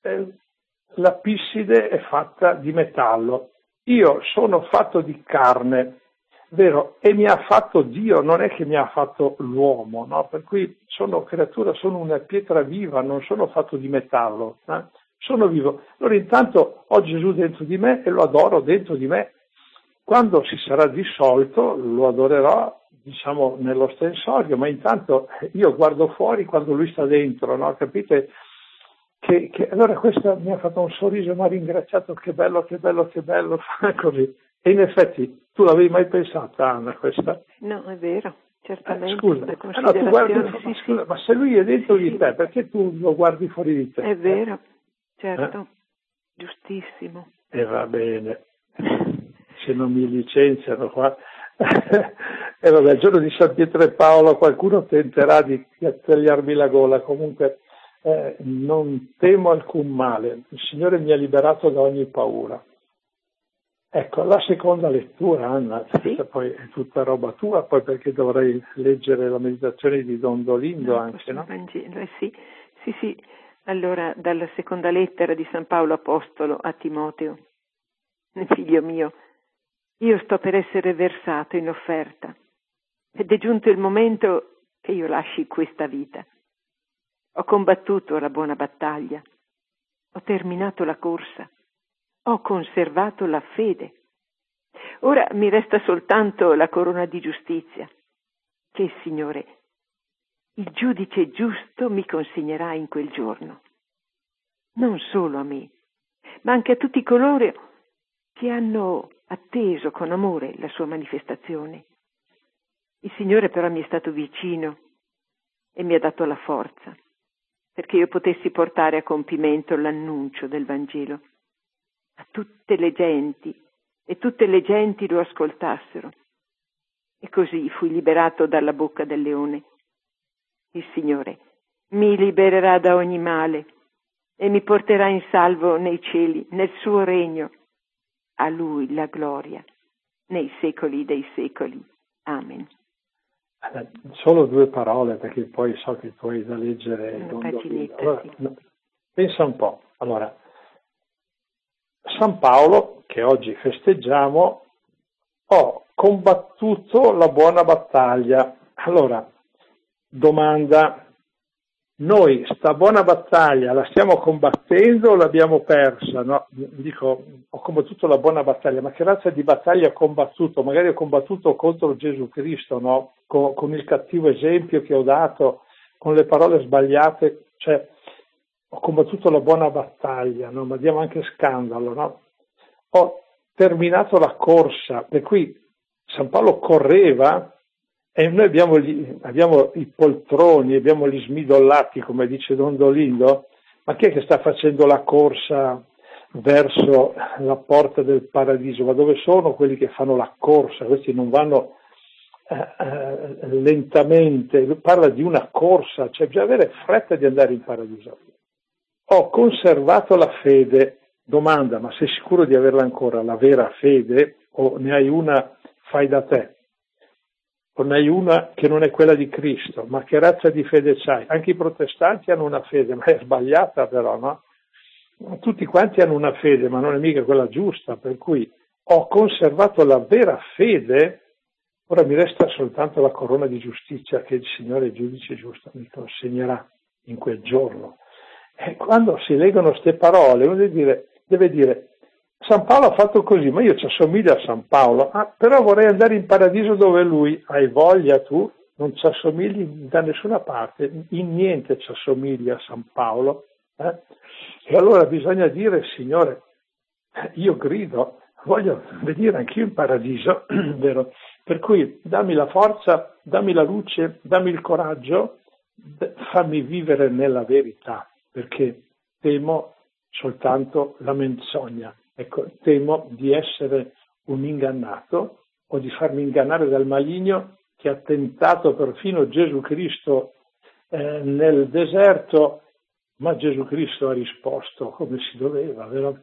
eh, la pisside è fatta di metallo, io sono fatto di carne, vero? E mi ha fatto Dio, non è che mi ha fatto l'uomo, no? Per cui sono creatura, sono una pietra viva, non sono fatto di metallo, eh? Sono vivo. Allora intanto ho Gesù dentro di me e lo adoro dentro di me. Quando si sarà dissolto lo adorerò, diciamo, nello stensorio, ma intanto io guardo fuori quando lui sta dentro, no? Capite? Che, che, allora questo mi ha fatto un sorriso, mi ha ringraziato, che bello, che bello, che bello, così. E in effetti, tu l'avevi mai pensata, Anna, questa? No, è vero, certamente. Eh, scusa, la ah, no, tu guardi, considerazione, ma, sì, scusa, sì. ma se lui è dentro Sì, di sì. te, perché tu lo guardi fuori di te? È vero, Eh? certo, giustissimo. E eh, va bene, se non mi licenziano qua. E vabbè, il giorno di San Pietro e Paolo qualcuno tenterà di tagliarmi la gola, comunque eh, non temo alcun male, il Signore mi ha liberato da ogni paura. Ecco, la seconda lettura, Anna, Sì? questa poi è tutta roba tua, poi perché dovrei leggere la meditazione di Don Dolindo No, anche, no? Vangelo, eh, sì, sì, sì. Allora, dalla seconda lettera di San Paolo Apostolo a Timoteo. Figlio mio, io sto per essere versato in offerta ed è giunto il momento che io lasci questa vita. Ho combattuto la buona battaglia, ho terminato la corsa, ho conservato la fede. Ora mi resta soltanto la corona di giustizia, che il Signore, il giudice giusto, mi consegnerà in quel giorno. Non solo a me, ma anche a tutti coloro che hanno atteso con amore la sua manifestazione. Il Signore però mi è stato vicino e mi ha dato la forza perché io potessi portare a compimento l'annuncio del Vangelo a tutte le genti e tutte le genti lo ascoltassero. E così fui liberato dalla bocca del leone. Il Signore mi libererà da ogni male e mi porterà in salvo nei cieli, nel suo regno. A Lui la gloria nei secoli dei secoli. Amen. Solo due parole, perché poi so che tu hai da leggere. Una paginetta, allora, sì. no, pensa un po'. Allora, San Paolo, che oggi festeggiamo, ho combattuto la buona battaglia. Allora, domanda, noi sta buona battaglia la stiamo combattendo o l'abbiamo persa? No, dico, ho combattuto la buona battaglia, ma che razza di battaglia ho combattuto? Magari ho combattuto contro Gesù Cristo, no? Con, con il cattivo esempio che ho dato, con le parole sbagliate, cioè ho combattuto la buona battaglia, no? Ma diamo anche scandalo, no? Ho terminato la corsa, e qui San Paolo correva e noi abbiamo, gli, abbiamo i poltroni, abbiamo gli smidollati, come dice Don Dolindo, ma chi è che sta facendo la corsa verso la porta del paradiso? Ma dove sono quelli che fanno la corsa? Questi non vanno eh, eh, lentamente, parla di una corsa, cioè bisogna avere fretta di andare in paradiso. Ho conservato la fede. Domanda, ma sei sicuro di averla ancora, la vera fede, o ne hai una fai da te? O ne hai una che non è quella di Cristo? Ma che razza di fede c'hai? Anche i protestanti hanno una fede, ma è sbagliata però, no? Tutti quanti hanno una fede, ma non è mica quella giusta, per cui ho conservato la vera fede, ora mi resta soltanto la corona di giustizia che il Signore giudice giusto mi consegnerà in quel giorno. E quando si leggono queste parole, uno deve dire, deve dire, San Paolo ha fatto così, ma io ci assomiglio a San Paolo, ah, però vorrei andare in paradiso dove lui. Hai voglia tu? Non ci assomigli da nessuna parte, in niente ci assomigli a San Paolo. Eh? E allora bisogna dire, Signore, io grido, voglio venire anch'io in paradiso, vero? Per cui dammi la forza, dammi la luce, dammi il coraggio, fammi vivere nella verità, perché temo soltanto la menzogna. Ecco, temo di essere un ingannato o di farmi ingannare dal maligno che ha tentato perfino Gesù Cristo eh, nel deserto, ma Gesù Cristo ha risposto come si doveva, vero?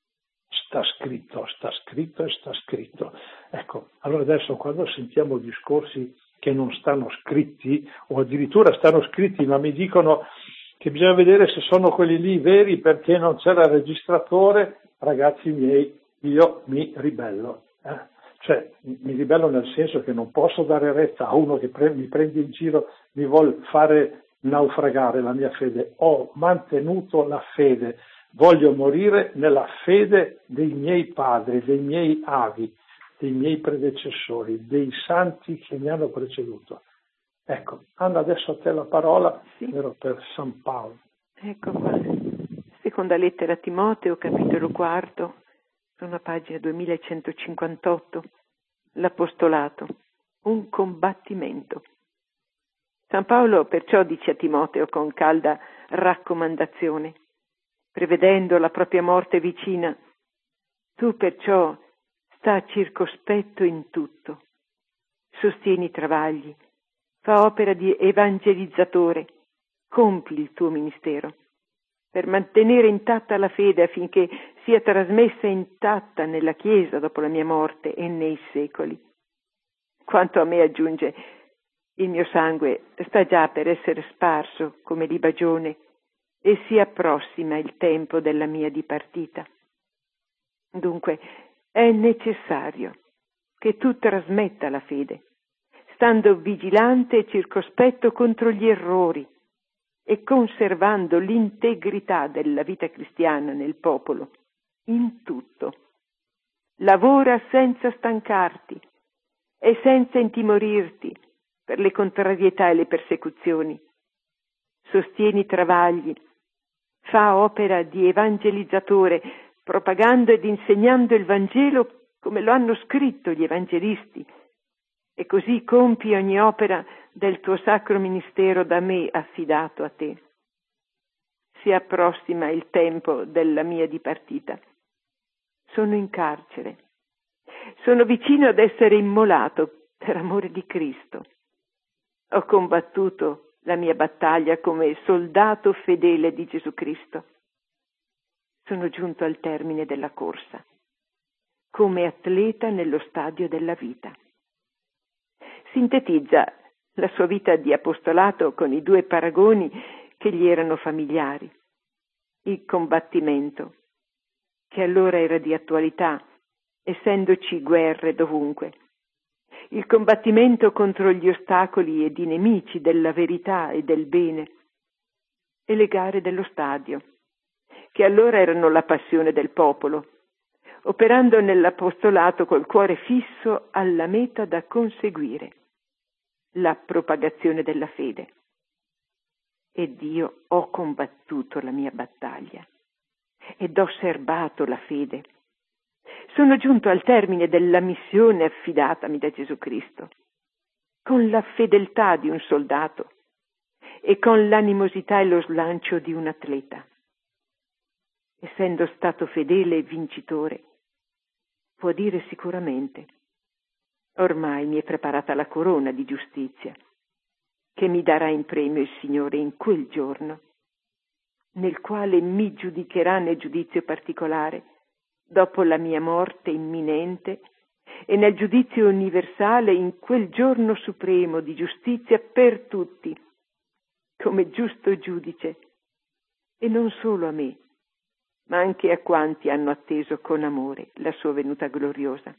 Sta scritto, sta scritto e sta scritto. Ecco, allora adesso quando sentiamo discorsi che non stanno scritti o addirittura stanno scritti ma mi dicono che bisogna vedere se sono quelli lì veri perché non c'era il registratore, ragazzi miei, io mi ribello. Eh? Cioè, mi ribello nel senso che non posso dare retta a uno che pre- mi prende in giro, mi vuol fare naufragare la mia fede. Ho mantenuto la fede, voglio morire nella fede dei miei padri, dei miei avi, dei miei predecessori, dei santi che mi hanno preceduto. Ecco, Anna, adesso a te la parola, Sì. vero, per San Paolo. Ecco qua, seconda lettera a Timoteo, capitolo quarto, sono a pagina duemilacentocinquantotto, l'apostolato, un combattimento. San Paolo perciò dice a Timoteo con calda raccomandazione, prevedendo la propria morte vicina: tu perciò sta circospetto in tutto, sostieni i travagli, fa opera di evangelizzatore, compi il tuo ministero, per mantenere intatta la fede affinché sia trasmessa intatta nella Chiesa dopo la mia morte e nei secoli. Quanto a me, aggiunge, il mio sangue sta già per essere sparso come libagione e si approssima il tempo della mia dipartita. Dunque è necessario che tu trasmetta la fede, stando vigilante e circospetto contro gli errori e conservando l'integrità della vita cristiana nel popolo, in tutto. Lavora senza stancarti e senza intimorirti per le contrarietà e le persecuzioni. Sostieni i travagli, fa opera di evangelizzatore, propagando ed insegnando il Vangelo come lo hanno scritto gli evangelisti, e così compi ogni opera del tuo sacro ministero da me affidato a te. Si approssima il tempo della mia dipartita. Sono in carcere. Sono vicino ad essere immolato per amore di Cristo. Ho combattuto la mia battaglia come soldato fedele di Gesù Cristo. Sono giunto al termine della corsa, come atleta nello stadio della vita. Sintetizza la sua vita di apostolato con i due paragoni che gli erano familiari. Il combattimento, che allora era di attualità, essendoci guerre dovunque. Il combattimento contro gli ostacoli ed i nemici della verità e del bene. E le gare dello stadio, che allora erano la passione del popolo, operando nell'apostolato col cuore fisso alla meta da conseguire, la propagazione della fede. Ed io ho combattuto la mia battaglia ed ho serbato la fede. Sono giunto al termine della missione affidatami da Gesù Cristo, con la fedeltà di un soldato e con l'animosità e lo slancio di un atleta. Essendo stato fedele e vincitore, può dire sicuramente: ormai mi è preparata la corona di giustizia, che mi darà in premio il Signore in quel giorno, nel quale mi giudicherà nel giudizio particolare, dopo la mia morte imminente, e nel giudizio universale in quel giorno supremo di giustizia per tutti, come giusto giudice, e non solo a me, ma anche a quanti hanno atteso con amore la sua venuta gloriosa.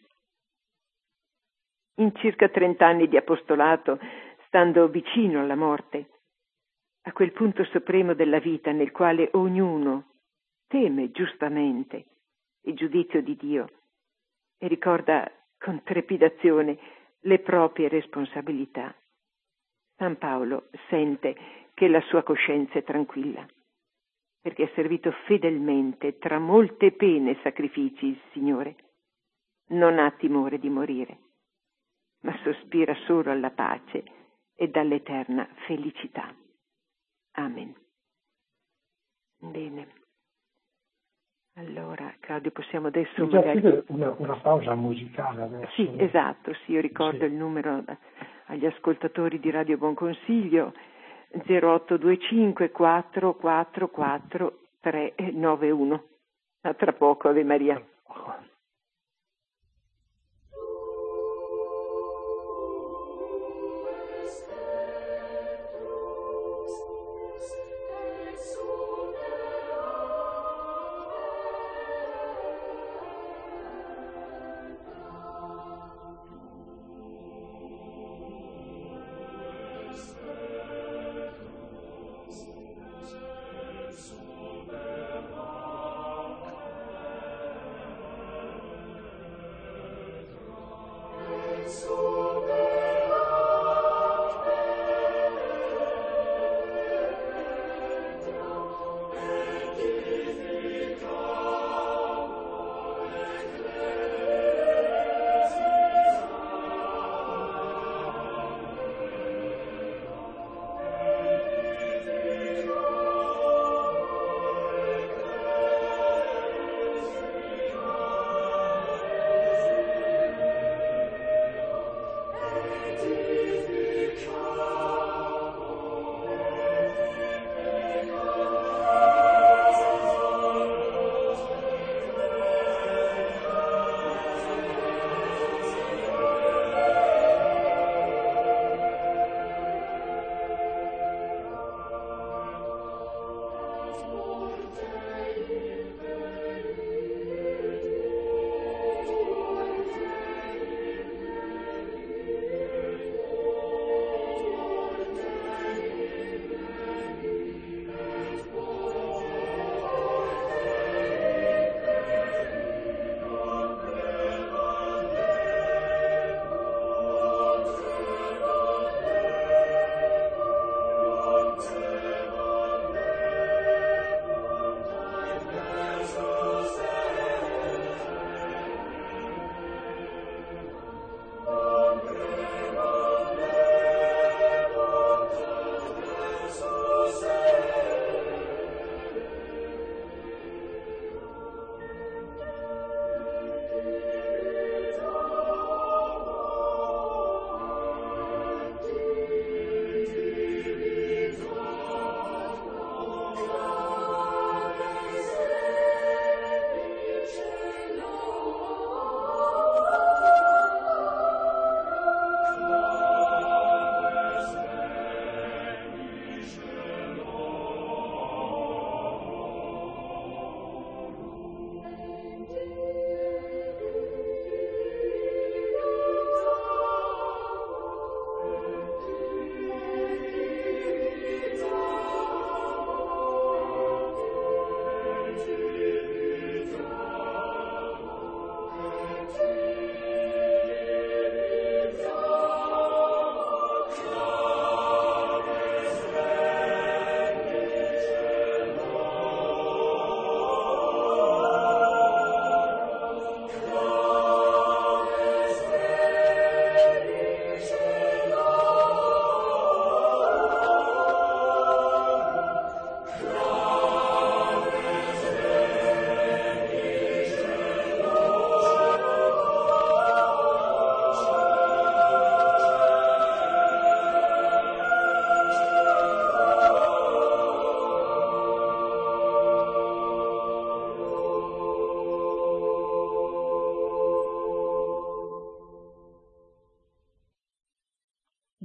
In circa trent'anni di apostolato, stando vicino alla morte, a quel punto supremo della vita nel quale ognuno teme giustamente il giudizio di Dio e ricorda con trepidazione le proprie responsabilità, San Paolo sente che la sua coscienza è tranquilla, perché ha servito fedelmente tra molte pene e sacrifici il Signore. Non ha timore di morire, ma sospira solo alla pace e all'eterna felicità. Amen. Bene. Allora, Claudio, possiamo adesso Bisogna magari... chiudere una, una pausa musicale adesso. Sì, esatto, sì, io ricordo Sì. il numero agli ascoltatori di Radio Buon Consiglio, zero otto due cinque quattro quattro quattro tre nove uno. A tra poco, Ave Maria.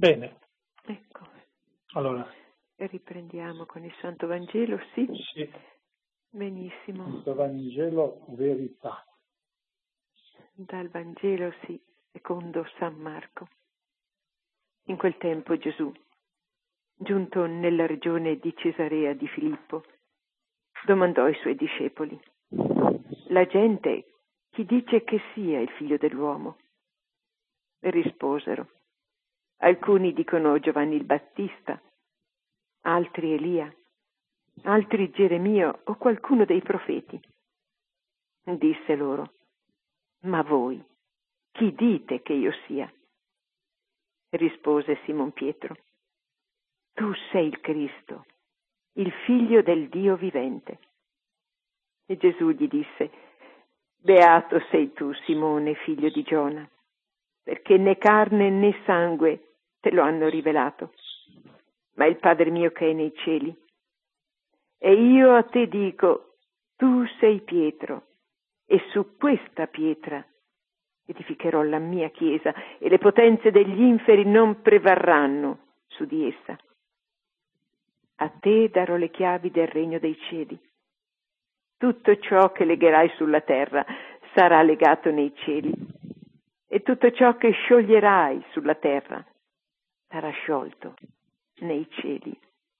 Bene. Ecco. Allora. Riprendiamo con il Santo Vangelo, sì? Sì. Benissimo. Santo Vangelo, verità. Dal Vangelo, sì, secondo San Marco. In quel tempo Gesù, giunto nella regione di Cesarea di Filippo, domandò ai suoi discepoli: la gente chi dice che sia il figlio dell'uomo? E risposero: alcuni dicono Giovanni il Battista, altri Elia, altri Geremia o qualcuno dei profeti. Disse loro: ma voi chi dite che io sia? Rispose Simon Pietro: tu sei il Cristo, il figlio del Dio vivente. E Gesù gli disse: beato sei tu, Simone, figlio di Giona, perché né carne né sangue te lo hanno rivelato, ma il Padre mio che è nei cieli. E io a te dico: tu sei Pietro, e su questa pietra edificherò la mia chiesa, e le potenze degli inferi non prevarranno su di essa. A te darò le chiavi del regno dei cieli. Tutto ciò che legherai sulla terra sarà legato nei cieli, e tutto ciò che scioglierai sulla terra sarà sciolto nei cieli.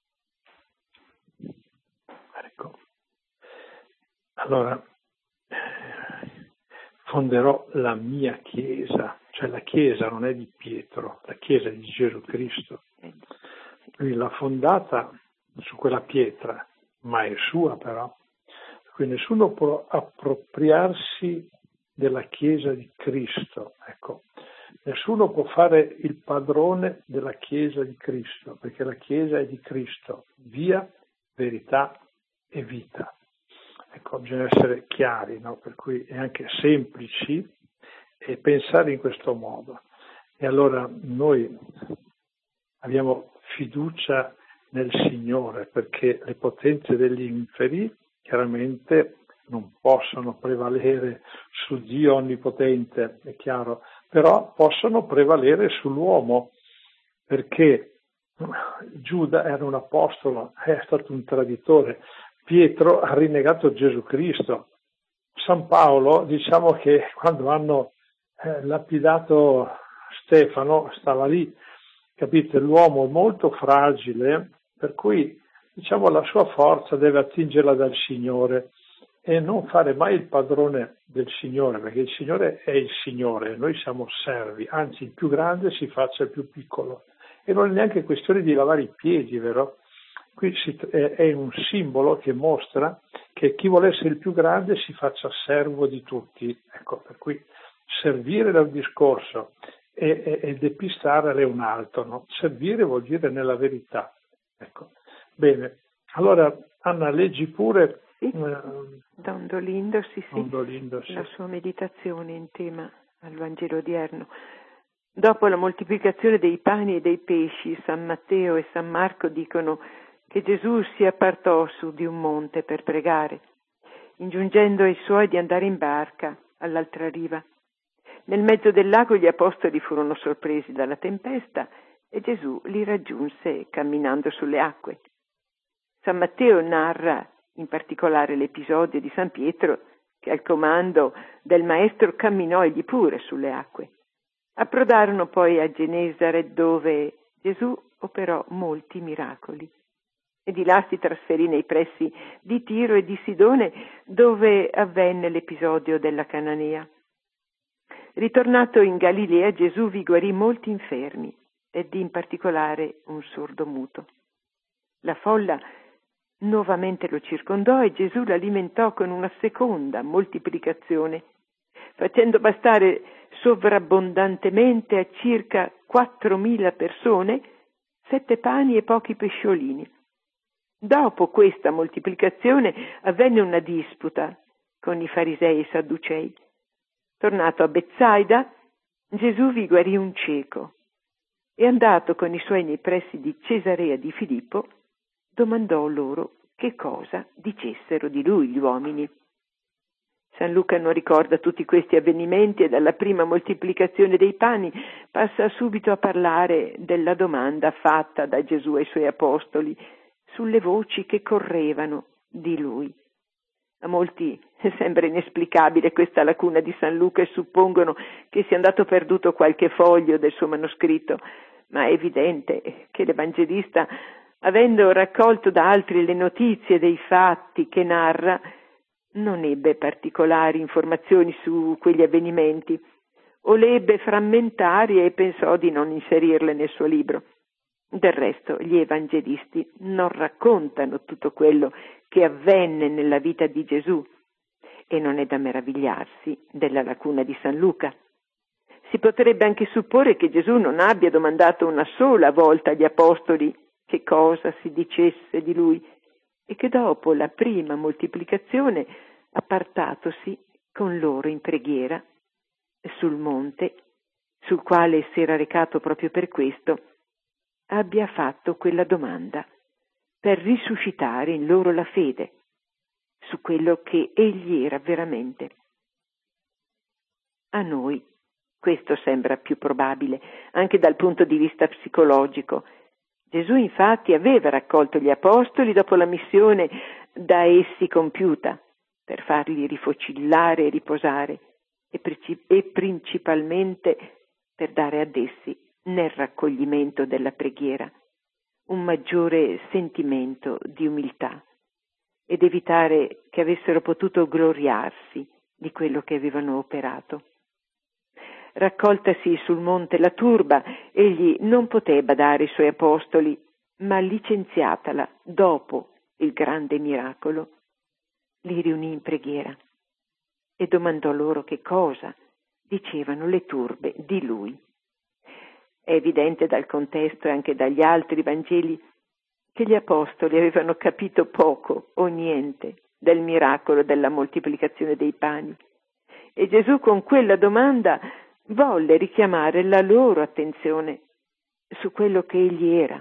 Ecco. Allora, fonderò la mia Chiesa, cioè la Chiesa non è di Pietro, la Chiesa è di Gesù Cristo. Lui l'ha fondata su quella pietra, ma è sua però. Quindi nessuno può appropriarsi della Chiesa di Cristo, ecco. Nessuno può fare il padrone della Chiesa di Cristo, perché la Chiesa è di Cristo, via, verità e vita. Ecco, bisogna essere chiari, no? Per cui è anche semplici e pensare in questo modo. E allora noi abbiamo fiducia nel Signore, perché le potenze degli inferi chiaramente non possono prevalere su Dio onnipotente, è chiaro, però possono prevalere sull'uomo, perché Giuda era un apostolo, è stato un traditore, Pietro ha rinnegato Gesù Cristo, San Paolo, diciamo che quando hanno eh, lapidato Stefano stava lì, capite, l'uomo molto fragile, per cui diciamo la sua forza deve attingerla dal Signore e non fare mai il padrone del Signore, perché il Signore è il Signore, noi siamo servi, anzi il più grande si faccia il più piccolo, e non è neanche questione di lavare i piedi, vero? Qui si, è, è un simbolo che mostra che chi vuole essere il più grande si faccia servo di tutti, ecco, per cui servire da un discorso e, e, e depistare è un altro, no? Servire vuol dire nella verità, ecco. Bene, allora Anna leggi pure. Sì, Dondolindo, sì, sì, Dondolindo, sì. La sua meditazione in tema al Vangelo odierno. Dopo la moltiplicazione dei pani e dei pesci, San Matteo e San Marco dicono che Gesù si appartò su di un monte per pregare, ingiungendo ai suoi di andare in barca all'altra riva. Nel mezzo del lago gli apostoli furono sorpresi dalla tempesta e Gesù li raggiunse camminando sulle acque. San Matteo narra in particolare l'episodio di San Pietro che al comando del maestro camminò egli pure sulle acque. Approdarono poi a Genesaret, dove Gesù operò molti miracoli, e di là si trasferì nei pressi di Tiro e di Sidone, dove avvenne l'episodio della Cananea. Ritornato in Galilea, Gesù vi guarì molti infermi ed in particolare un sordo muto. La folla nuovamente lo circondò e Gesù l'alimentò con una seconda moltiplicazione, facendo bastare sovrabbondantemente a circa quattromila persone sette pani e pochi pesciolini. Dopo questa moltiplicazione avvenne una disputa con i farisei e i sadducei. Tornato a Betsaida, Gesù vi guarì un cieco e andato con i suoi nei pressi di Cesarea di Filippo, domandò loro che cosa dicessero di lui gli uomini. San Luca non ricorda tutti questi avvenimenti e dalla prima moltiplicazione dei pani passa subito a parlare della domanda fatta da Gesù ai suoi apostoli sulle voci che correvano di lui. A molti sembra inesplicabile questa lacuna di San Luca e suppongono che sia andato perduto qualche foglio del suo manoscritto, ma è evidente che l'Evangelista, avendo raccolto da altri le notizie dei fatti che narra, non ebbe particolari informazioni su quegli avvenimenti, o le ebbe frammentarie e pensò di non inserirle nel suo libro. Del resto, gli evangelisti non raccontano tutto quello che avvenne nella vita di Gesù e non è da meravigliarsi della lacuna di San Luca. Si potrebbe anche supporre che Gesù non abbia domandato una sola volta agli apostoli che cosa si dicesse di lui e che dopo la prima moltiplicazione, appartatosi con loro in preghiera sul monte, sul quale si era recato proprio per questo, abbia fatto quella domanda per risuscitare in loro la fede su quello che egli era veramente. A noi questo sembra più probabile, anche dal punto di vista psicologico. Gesù infatti aveva raccolto gli apostoli dopo la missione da essi compiuta, per farli rifocillare e riposare, e, princip- e principalmente per dare ad essi, nel raccoglimento della preghiera, un maggiore sentimento di umiltà ed evitare che avessero potuto gloriarsi di quello che avevano operato. Raccoltasi sul monte la turba, egli non poté badare i suoi apostoli, ma licenziatala dopo il grande miracolo, li riunì in preghiera e domandò loro che cosa dicevano le turbe di lui. È evidente dal contesto e anche dagli altri Vangeli che gli apostoli avevano capito poco o niente del miracolo della moltiplicazione dei pani e Gesù con quella domanda volle richiamare la loro attenzione su quello che egli era.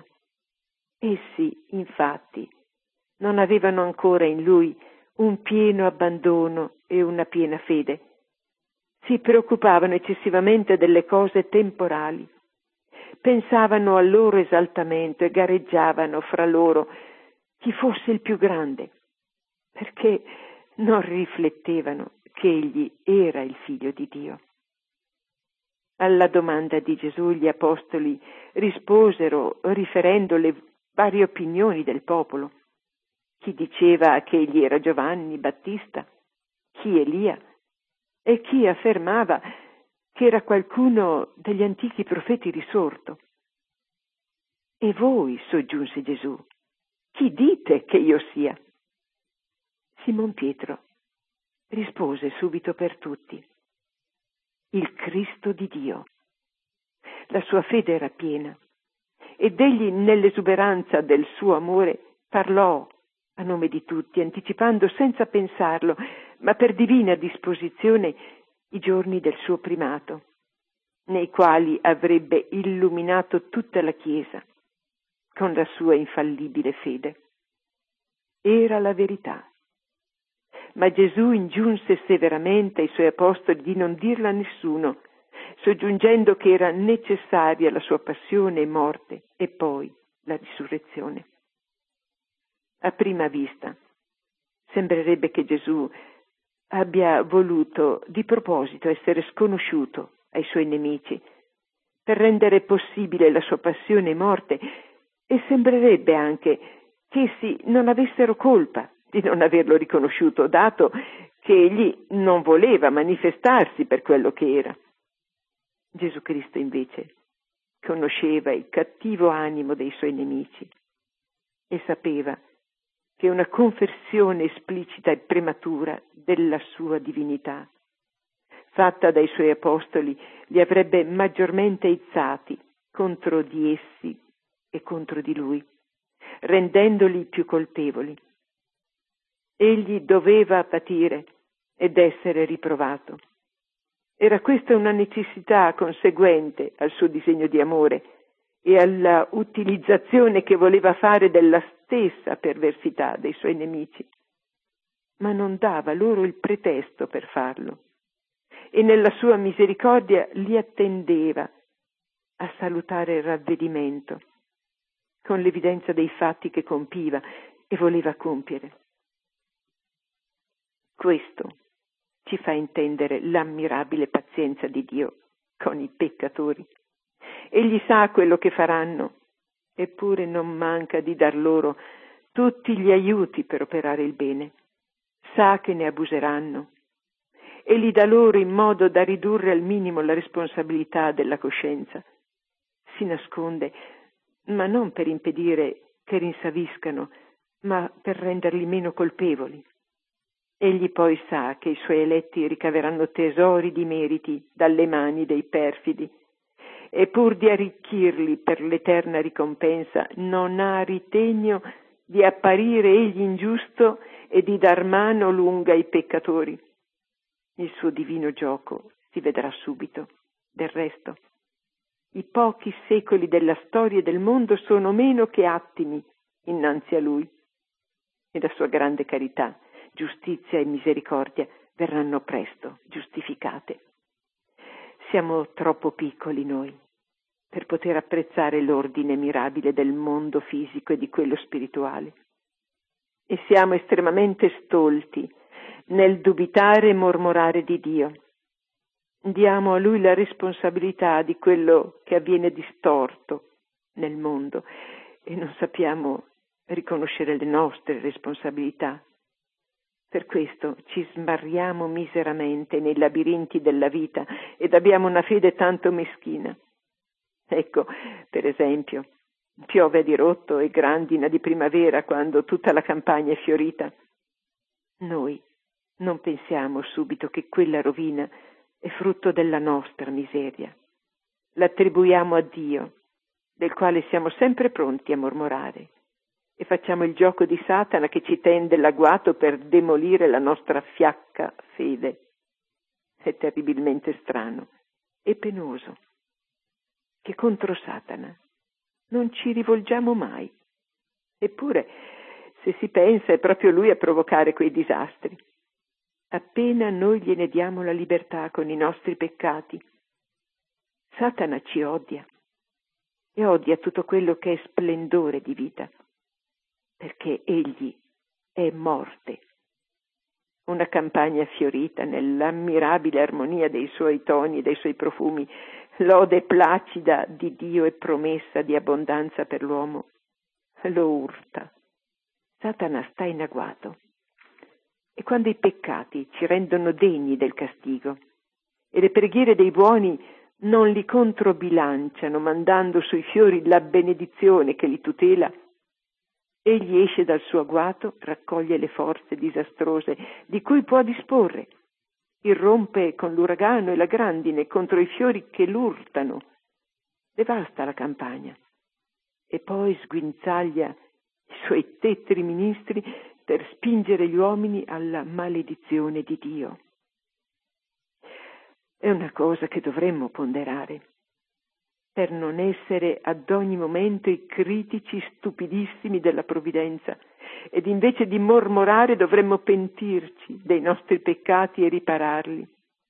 Essi, infatti, non avevano ancora in lui un pieno abbandono e una piena fede. Si preoccupavano eccessivamente delle cose temporali, pensavano al loro esaltamento e gareggiavano fra loro chi fosse il più grande, perché non riflettevano che egli era il Figlio di Dio. Alla domanda di Gesù gli apostoli risposero riferendo le varie opinioni del popolo. Chi diceva che egli era Giovanni Battista, chi Elia e chi affermava che era qualcuno degli antichi profeti risorto. E voi, soggiunse Gesù, chi dite che io sia? Simon Pietro rispose subito per tutti: il Cristo di Dio. La sua fede era piena ed egli nell'esuberanza del suo amore parlò a nome di tutti, anticipando senza pensarlo, ma per divina disposizione, i giorni del suo primato, nei quali avrebbe illuminato tutta la Chiesa con la sua infallibile fede. Era la verità. Ma Gesù ingiunse severamente ai suoi apostoli di non dirla a nessuno, soggiungendo che era necessaria la sua passione e morte e poi la risurrezione. A prima vista sembrerebbe che Gesù abbia voluto di proposito essere sconosciuto ai suoi nemici per rendere possibile la sua passione e morte, e sembrerebbe anche che essi non avessero colpa di non averlo riconosciuto, dato che egli non voleva manifestarsi per quello che era. Gesù Cristo invece conosceva il cattivo animo dei suoi nemici e sapeva che una conversione esplicita e prematura della sua divinità, fatta dai suoi apostoli, li avrebbe maggiormente aizzati contro di essi e contro di lui, rendendoli più colpevoli. Egli doveva patire ed essere riprovato. Era questa una necessità conseguente al suo disegno di amore e alla utilizzazione che voleva fare della stessa perversità dei suoi nemici. ma non dava loro il pretesto per farlo, e nella sua misericordia li attendeva a salutare il ravvedimento, con l'evidenza dei fatti che compiva e voleva compiere. Questo ci fa intendere l'ammirabile pazienza di Dio con i peccatori. Egli sa quello che faranno, eppure non manca di dar loro tutti gli aiuti per operare il bene. Sa che ne abuseranno e li dà loro in modo da ridurre al minimo la responsabilità della coscienza. Si nasconde, ma non per impedire che rinsaviscano, ma per renderli meno colpevoli. Egli poi sa che i suoi eletti ricaveranno tesori di meriti dalle mani dei perfidi, e pur di arricchirli per l'eterna ricompensa non ha ritegno di apparire egli ingiusto e di dar mano lunga ai peccatori. Il suo divino gioco si vedrà subito. Del resto, i pochi secoli della storia del mondo sono meno che attimi innanzi a lui, e la sua grande carità, giustizia e misericordia verranno presto giustificate. Siamo troppo piccoli noi per poter apprezzare l'ordine mirabile del mondo fisico e di quello spirituale, e siamo estremamente stolti nel dubitare e mormorare di Dio. Diamo a Lui la responsabilità di quello che avviene distorto nel mondo e non sappiamo riconoscere le nostre responsabilità. Per questo ci smarriamo miseramente nei labirinti della vita ed abbiamo una fede tanto meschina. Ecco, per esempio, piove a dirotto e grandina di primavera quando tutta la campagna è fiorita. Noi non pensiamo subito che quella rovina è frutto della nostra miseria. L'attribuiamo a Dio, del quale siamo sempre pronti a mormorare, e facciamo il gioco di Satana che ci tende l'agguato per demolire la nostra fiacca fede. È terribilmente strano e penoso che contro Satana non ci rivolgiamo mai. Eppure, se si pensa, è proprio lui a provocare quei disastri. Appena noi gliene diamo la libertà con i nostri peccati, Satana ci odia e odia tutto quello che è splendore di vita, perché egli è morte. Una campagna fiorita nell'ammirabile armonia dei suoi toni e dei suoi profumi, lode placida di Dio e promessa di abbondanza per l'uomo, lo urta. Satana sta in agguato. E quando i peccati ci rendono degni del castigo e le preghiere dei buoni non li controbilanciano mandando sui fiori la benedizione che li tutela, egli esce dal suo agguato, raccoglie le forze disastrose di cui può disporre, irrompe con l'uragano e la grandine contro i fiori che l'urtano, devasta la campagna e poi sguinzaglia i suoi tetri ministri per spingere gli uomini alla maledizione di Dio. È una cosa che dovremmo ponderare, per non essere ad ogni momento i critici stupidissimi della provvidenza, ed invece di mormorare dovremmo pentirci dei nostri peccati e ripararli.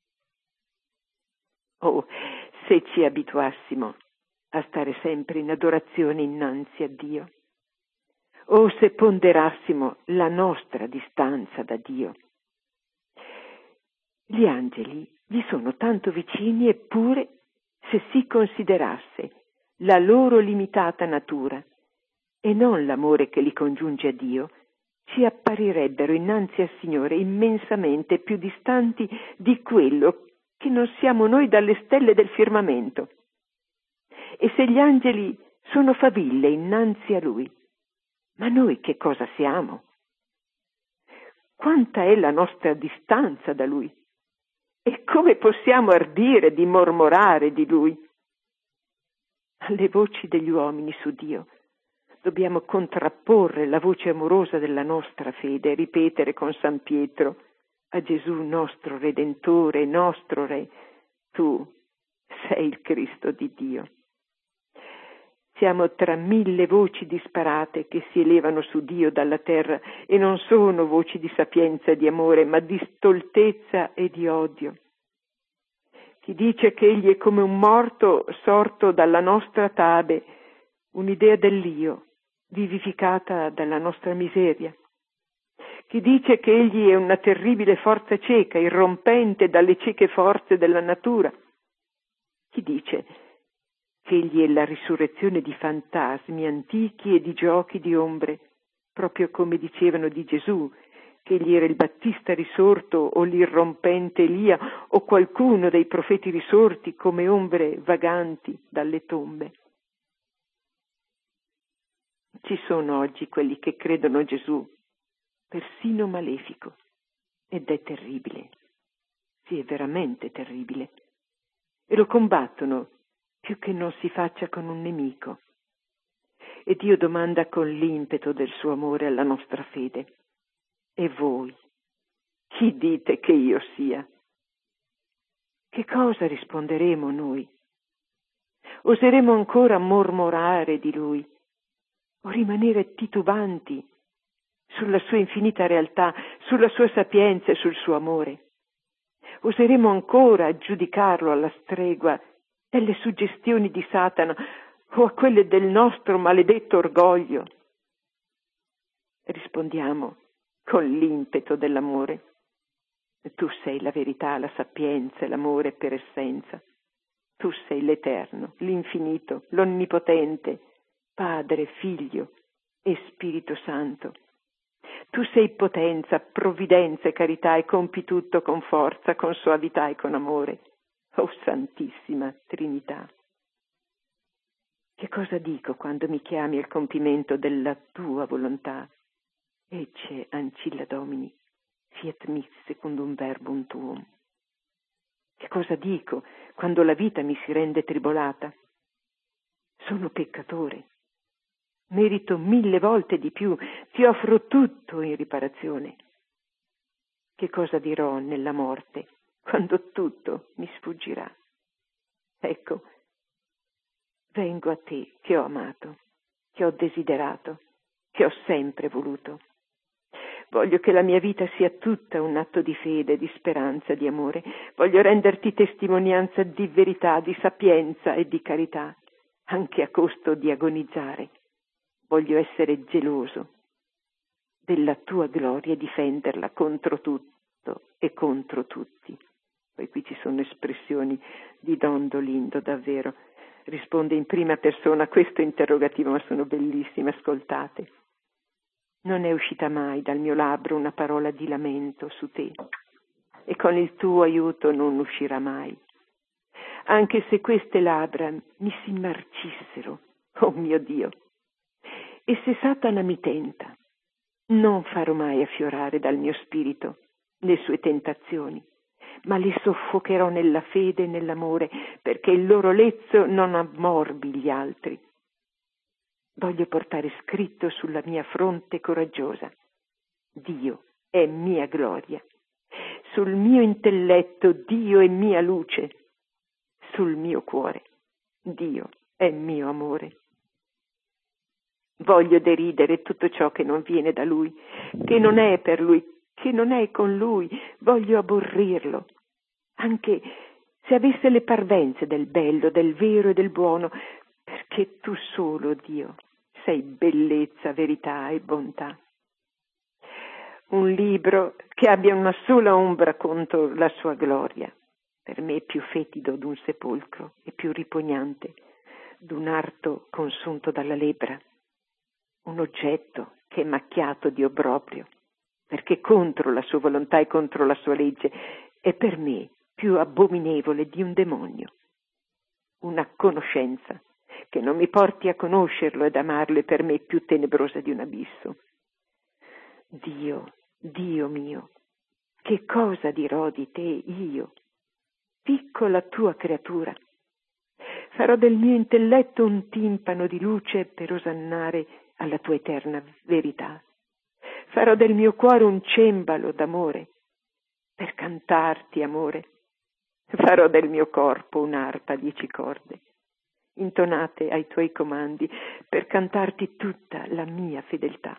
Oh, se ci abituassimo a stare sempre in adorazione innanzi a Dio! O se ponderassimo la nostra distanza da Dio. Gli angeli gli sono tanto vicini, eppure, se si considerasse la loro limitata natura e non l'amore che li congiunge a Dio, ci apparirebbero innanzi al Signore immensamente più distanti di quello che non siamo noi dalle stelle del firmamento. E se gli angeli sono faville innanzi a Lui, ma noi che cosa siamo? Quanta è la nostra distanza da Lui? E come possiamo ardire di mormorare di Lui? Alle voci degli uomini su Dio dobbiamo contrapporre la voce amorosa della nostra fede e ripetere con San Pietro: a Gesù nostro Redentore, nostro Re, tu sei il Cristo di Dio. Siamo tra mille voci disparate che si elevano su Dio dalla terra e non sono voci di sapienza e di amore, ma di stoltezza e di odio. Chi dice che egli è come un morto sorto dalla nostra tabe, un'idea dell'io, vivificata dalla nostra miseria. Chi dice che egli è una terribile forza cieca, irrompente dalle cieche forze della natura. Chi dice che egli è la risurrezione di fantasmi antichi e di giochi di ombre, proprio come dicevano di Gesù, che egli era il Battista risorto o l'irrompente Elia o qualcuno dei profeti risorti come ombre vaganti dalle tombe. Ci sono oggi quelli che credono Gesù persino malefico, ed è terribile, sì, è veramente terribile, e lo combattono più che non si faccia con un nemico. E Dio domanda con l'impeto del suo amore alla nostra fede: e voi, chi dite che io sia? Che cosa risponderemo noi? Oseremo ancora mormorare di Lui o rimanere titubanti sulla sua infinita realtà, sulla sua sapienza e sul suo amore? Oseremo ancora giudicarlo alla stregua delle suggestioni di Satana o a quelle del nostro maledetto orgoglio? Rispondiamo con l'impeto dell'amore: tu sei la verità, la sapienza e l'amore per essenza. Tu sei l'Eterno, l'Infinito, l'Onnipotente, Padre, Figlio e Spirito Santo. Tu sei potenza, provvidenza e carità e compi tutto con forza, con soavità e con amore. Oh Santissima Trinità! Che cosa dico quando mi chiami al compimento della tua volontà? Ecce ancilla Domini, fiat mi secundum verbum tuum. Che cosa dico quando la vita mi si rende tribolata? Sono peccatore. Merito mille volte di più, ti offro tutto in riparazione. Che cosa dirò nella morte, quando tutto mi sfuggirà? Ecco, vengo a te che ho amato, che ho desiderato, che ho sempre voluto. Voglio che la mia vita sia tutta un atto di fede, di speranza, di amore. Voglio renderti testimonianza di verità, di sapienza e di carità, anche a costo di agonizzare. Voglio essere geloso della tua gloria e difenderla contro tutto e contro tutti. Poi qui ci sono espressioni di Don Dolindo, davvero. Risponde in prima persona a questo interrogativo, ma sono bellissime, ascoltate. Non è uscita mai dal mio labbro una parola di lamento su te, e con il tuo aiuto non uscirà mai. Anche se queste labbra mi si marcissero, oh mio Dio, e se Satana mi tenta, non farò mai affiorare dal mio spirito le sue tentazioni, ma le soffocherò nella fede e nell'amore, perché il loro lezzo non ammorbi gli altri. Voglio portare scritto sulla mia fronte coraggiosa: Dio è mia gloria. Sul mio intelletto Dio è mia luce. Sul mio cuore Dio è mio amore. Voglio deridere tutto ciò che non viene da Lui, che non è per Lui, che non è con Lui. Voglio aborrirlo, anche se avesse le parvenze del bello, del vero e del buono, perché tu solo, Dio, sei bellezza, verità e bontà. Un libro che abbia una sola ombra contro la sua gloria, per me è più fetido d'un sepolcro e più ripugnante d'un arto consunto dalla lebbra. Un oggetto che è macchiato di obbrobrio, perché contro la sua volontà e contro la sua legge è per me più abominevole di un demonio. Una conoscenza che non mi porti a conoscerlo ed amarlo è per me più tenebrosa di un abisso. Dio, Dio mio, che cosa dirò di te io, piccola tua creatura? Farò del mio intelletto un timpano di luce per osannare alla tua eterna verità. Farò del mio cuore un cembalo d'amore per cantarti, amore. Farò del mio corpo un'arpa a dieci corde intonate ai tuoi comandi, per cantarti tutta la mia fedeltà.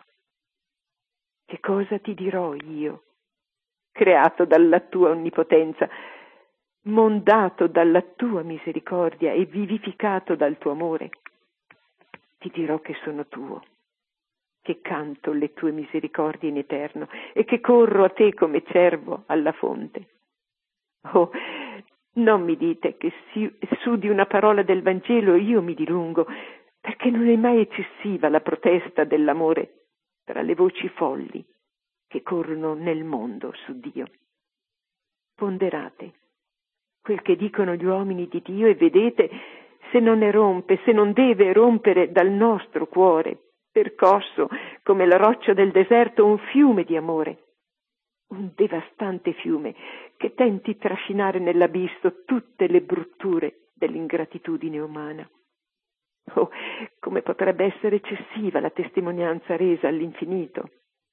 Che cosa ti dirò io, creato dalla tua onnipotenza, mondato dalla tua misericordia e vivificato dal tuo amore? Ti dirò che sono tuo, che canto le tue misericordie in eterno e che corro a te come cervo alla fonte. Oh, non mi dite che si, su di una parola del Vangelo io mi dilungo, perché non è mai eccessiva la protesta dell'amore tra le voci folli che corrono nel mondo su Dio. Ponderate quel che dicono gli uomini di Dio e vedete se non ne rompe, se non deve rompere dal nostro cuore, percosso come la roccia del deserto, un fiume di amore, un devastante fiume che tenti trascinare nell'abisso tutte le brutture dell'ingratitudine umana. Oh, come potrebbe essere eccessiva la testimonianza resa all'infinito?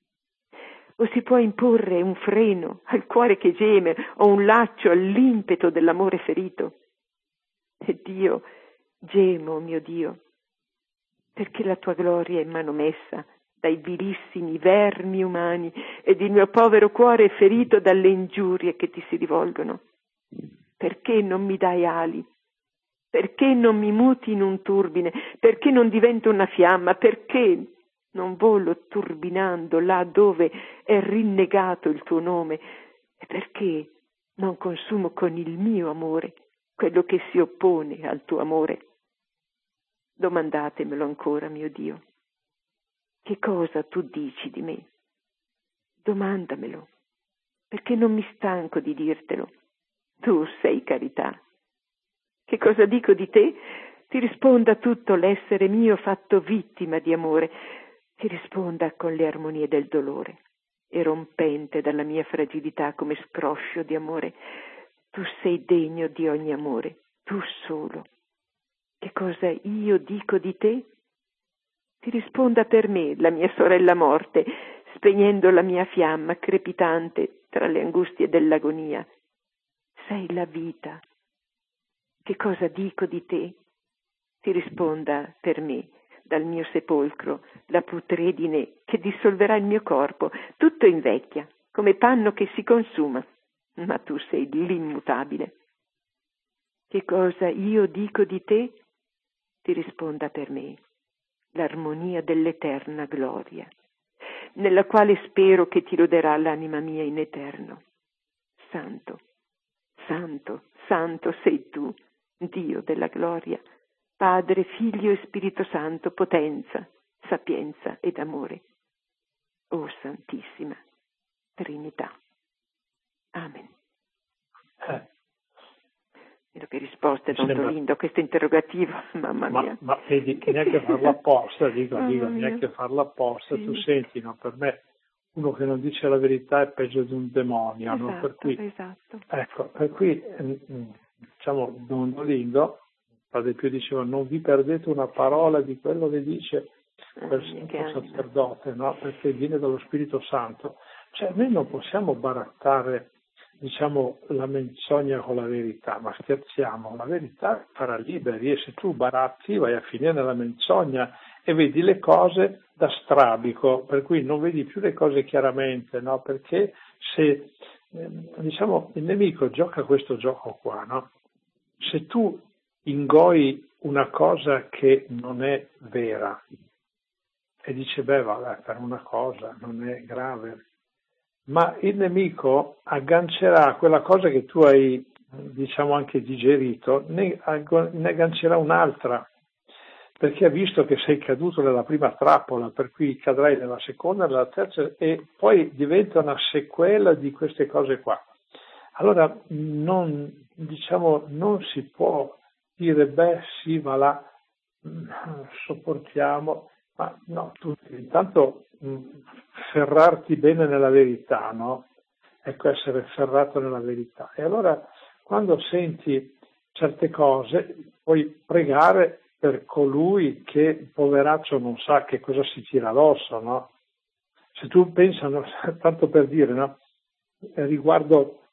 O si può imporre un freno al cuore che geme o un laccio all'impeto dell'amore ferito? E Dio, gemo, mio Dio, perché la tua gloria è manomessa dai vilissimi vermi umani ed il mio povero cuore è ferito dalle ingiurie che ti si rivolgono. Perché non mi dai ali? Perché non mi muti in un turbine? Perché non divento una fiamma? Perché non volo turbinando là dove è rinnegato il tuo nome? E perché non consumo con il mio amore quello che si oppone al tuo amore? Domandatemelo ancora, mio Dio. Che cosa tu dici di me? Domandamelo, perché non mi stanco di dirtelo. Tu sei carità. Che cosa dico di te? Ti risponda tutto l'essere mio fatto vittima di amore. Ti risponda con le armonie del dolore, e rompente dalla mia fragilità come scroscio di amore. Tu sei degno di ogni amore, tu solo. Che cosa io dico di te? Ti risponda per me la mia sorella morte, spegnendo la mia fiamma crepitante tra le angustie dell'agonia. Sei la vita. Che cosa dico di te? Ti risponda per me dal mio sepolcro la putredine che dissolverà il mio corpo. Tutto invecchia, come panno che si consuma, ma tu sei l'immutabile. Che cosa io dico di te? Ti risponda per me l'armonia dell'eterna gloria, nella quale spero che ti loderà l'anima mia in eterno. Santo, santo, santo sei tu, Dio della gloria, Padre, Figlio e Spirito Santo, potenza, sapienza ed amore. O Santissima Trinità. Amen. Eh. Che risposte, Don Sembra... Tolindo, a questo interrogativo, mamma ma, mia. Ma vedi, neanche farlo apposta, dico, dico neanche farlo apposta, sì. Tu senti, no, per me uno che non dice la verità è peggio di un demonio, esatto, no? Per cui, esatto. ecco, per cui, diciamo, Don Tolindo, Padre Pio diceva, non vi perdete una parola di quello che dice quel santo sacerdote, no? Perché viene dallo Spirito Santo. Cioè, noi non possiamo barattare, diciamo, la menzogna con la verità, ma scherziamo, la verità farà liberi, e se tu baratti vai a finire nella menzogna e vedi le cose da strabico, per cui non vedi più le cose chiaramente, no? Perché se, eh, diciamo, il nemico gioca questo gioco qua, no? Se tu ingoi una cosa che non è vera e dice, beh, vabbè, per una cosa non è grave, ma il nemico aggancerà quella cosa che tu hai, diciamo, anche digerito, ne, ne aggancerà un'altra, perché ha visto che sei caduto nella prima trappola, per cui cadrai nella seconda, nella terza, e poi diventa una sequela di queste cose qua. Allora non, diciamo, non si può dire, beh, sì, va là, sopportiamo, ma no, tu intanto mh, ferrarti bene nella verità, no? Ecco, essere ferrato nella verità. E allora quando senti certe cose puoi pregare per colui che, poveraccio, non sa che cosa si tira addosso, no? Se tu pensi, no, tanto per dire, no? Riguardo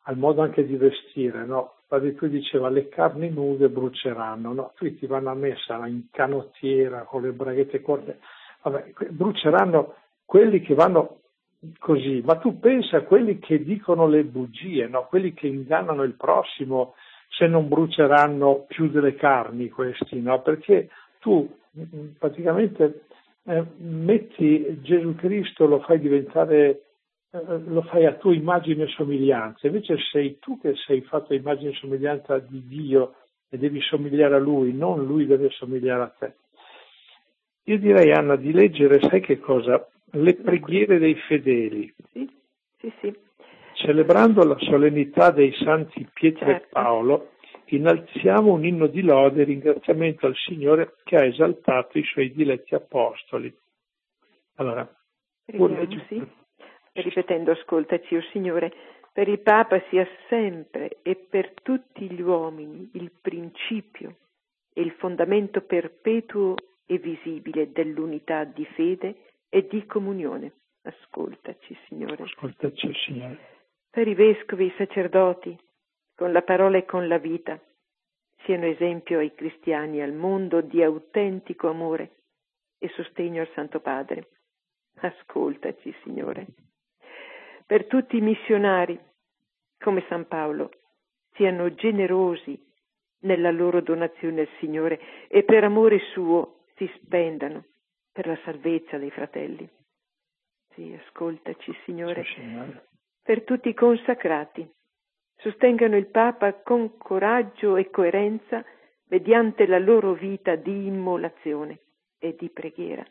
al modo anche di vestire, no? Padre Pio diceva le carni nude bruceranno, no? Tutti vanno a messa in canottiera con le braghette corte, vabbè, bruceranno quelli che vanno così, ma tu pensa a quelli che dicono le bugie, no? Quelli che ingannano il prossimo, se non bruceranno più delle carni questi, no? Perché tu praticamente eh, metti Gesù Cristo, lo fai diventare, eh, lo fai a tua immagine e somiglianza, invece sei tu che sei fatto a immagine e somiglianza di Dio e devi somigliare a Lui, non Lui deve somigliare a te. Io direi, Anna, di leggere, sai che cosa? Le preghiere dei fedeli. Sì, sì, sì. Celebrando la solennità dei santi Pietro Certo. e Paolo, innalziamo un inno di lode e ringraziamento al Signore che ha esaltato i suoi diletti apostoli. Allora, Preghiamo, sì. Ripetendo, ascoltaci, o Signore, per il Papa sia sempre e per tutti gli uomini il principio e il fondamento perpetuo e visibile dell'unità di fede e di comunione. Ascoltaci, Signore. Ascoltaci, Signore. Per i vescovi e i sacerdoti, con la parola e con la vita, siano esempio ai cristiani e al mondo di autentico amore e sostegno al Santo Padre. Ascoltaci, Signore. Per tutti i missionari, come San Paolo, siano generosi nella loro donazione al Signore e per amore suo si spendano per la salvezza dei fratelli. Sì, ascoltaci, Signore. Sì, Signore. Per tutti i consacrati, sostengano il Papa con coraggio e coerenza mediante la loro vita di immolazione e di preghiera.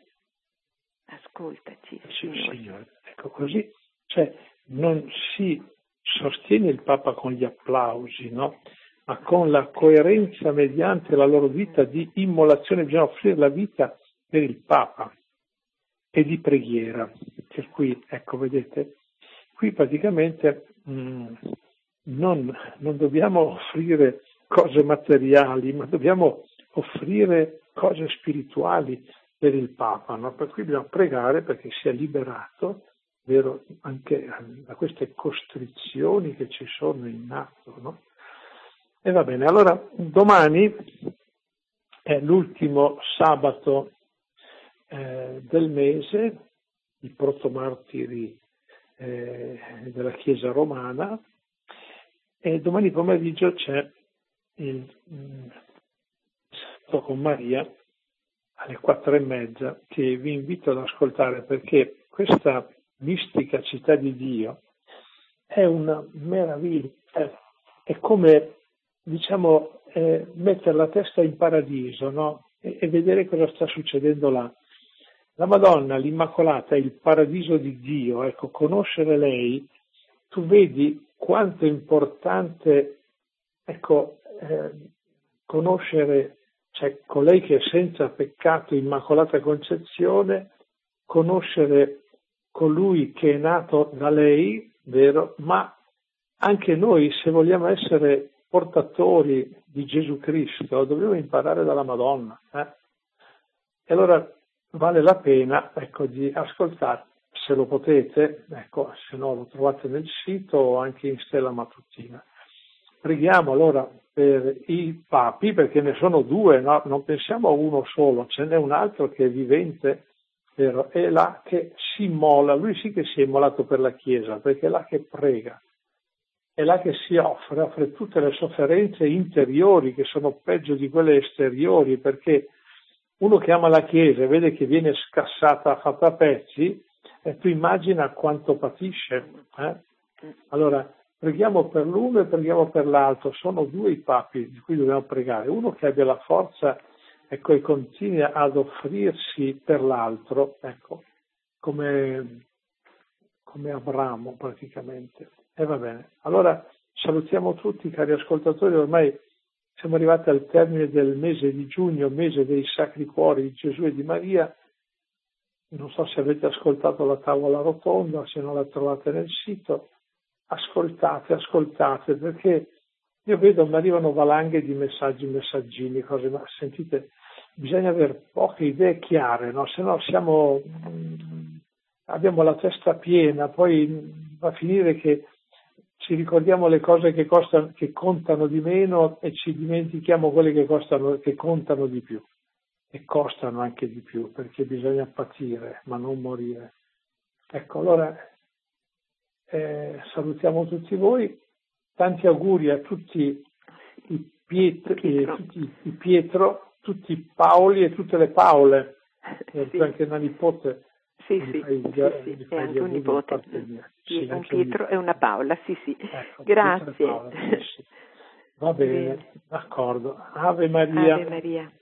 Ascoltaci, Sì, Signore. Signore. Ecco, così, cioè, non si sostiene il Papa con gli applausi, no? Ma con la coerenza mediante la loro vita di immolazione. Bisogna offrire la vita per il Papa e di preghiera. Per cui, ecco, vedete, qui praticamente mh, non, non dobbiamo offrire cose materiali, ma dobbiamo offrire cose spirituali per il Papa, no? Per cui dobbiamo pregare perché sia liberato, vero, anche da queste costrizioni che ci sono in atto, no? E va bene, allora domani è l'ultimo sabato eh, del mese, i protomartiri eh, della Chiesa romana, e domani pomeriggio c'è il Santo con Maria alle quattro e mezza, che vi invito ad ascoltare, perché questa mistica città di Dio è una meraviglia, è come, diciamo, eh, mettere la testa in paradiso, no? E, e vedere cosa sta succedendo là. La Madonna, l'Immacolata, è il paradiso di Dio, ecco, conoscere lei, tu vedi quanto è importante, ecco, eh, conoscere, cioè colei che è senza peccato, Immacolata Concezione, conoscere colui che è nato da lei, vero? Ma anche noi, se vogliamo essere portatori di Gesù Cristo, dobbiamo imparare dalla Madonna. Eh? E allora vale la pena, ecco, di ascoltare, se lo potete, ecco, se no lo trovate nel sito o anche in Stella Mattutina. Preghiamo allora per i papi, perché ne sono due, no? Non pensiamo a uno solo, ce n'è un altro che è vivente, vero? È là che si immola, lui sì che si è immolato per la Chiesa, perché è là che prega, è là che si offre, offre tutte le sofferenze interiori che sono peggio di quelle esteriori, perché uno che ama la Chiesa e vede che viene scassata, fatta a pezzi, e tu immagina quanto patisce. Eh? Allora, preghiamo per l'uno e preghiamo per l'altro. Sono due i papi di cui dobbiamo pregare. Uno che abbia la forza, ecco, e continui ad offrirsi per l'altro, ecco, come, come Abramo praticamente. E va bene. Allora, salutiamo tutti, cari ascoltatori, ormai siamo arrivati al termine del mese di giugno, mese dei Sacri Cuori di Gesù e di Maria. Non so se avete ascoltato la tavola rotonda, se non la trovate nel sito. Ascoltate, ascoltate, perché io vedo mi arrivano valanghe di messaggi, messaggini, cose, ma sentite, bisogna avere poche idee chiare, no? Se no siamo, abbiamo la testa piena, poi va a finire che ci ricordiamo le cose che, costano, che contano di meno e ci dimentichiamo quelle che, costano, che contano di più e costano anche di più, perché bisogna patire ma non morire. Ecco, allora eh, salutiamo tutti voi, tanti auguri a tutti i Pietro, Pietro. Eh, tutti i Pietro, tutti i Paoli e tutte le Paole, sì. Anche una nipote. Sì, sì, fai, sì, sì, è anche un nipote, sì, un Pietro e una Paola, sì, sì. Ecco, Grazie. Paola, sì, sì. Va bene, d'accordo. Ave Maria. Ave Maria.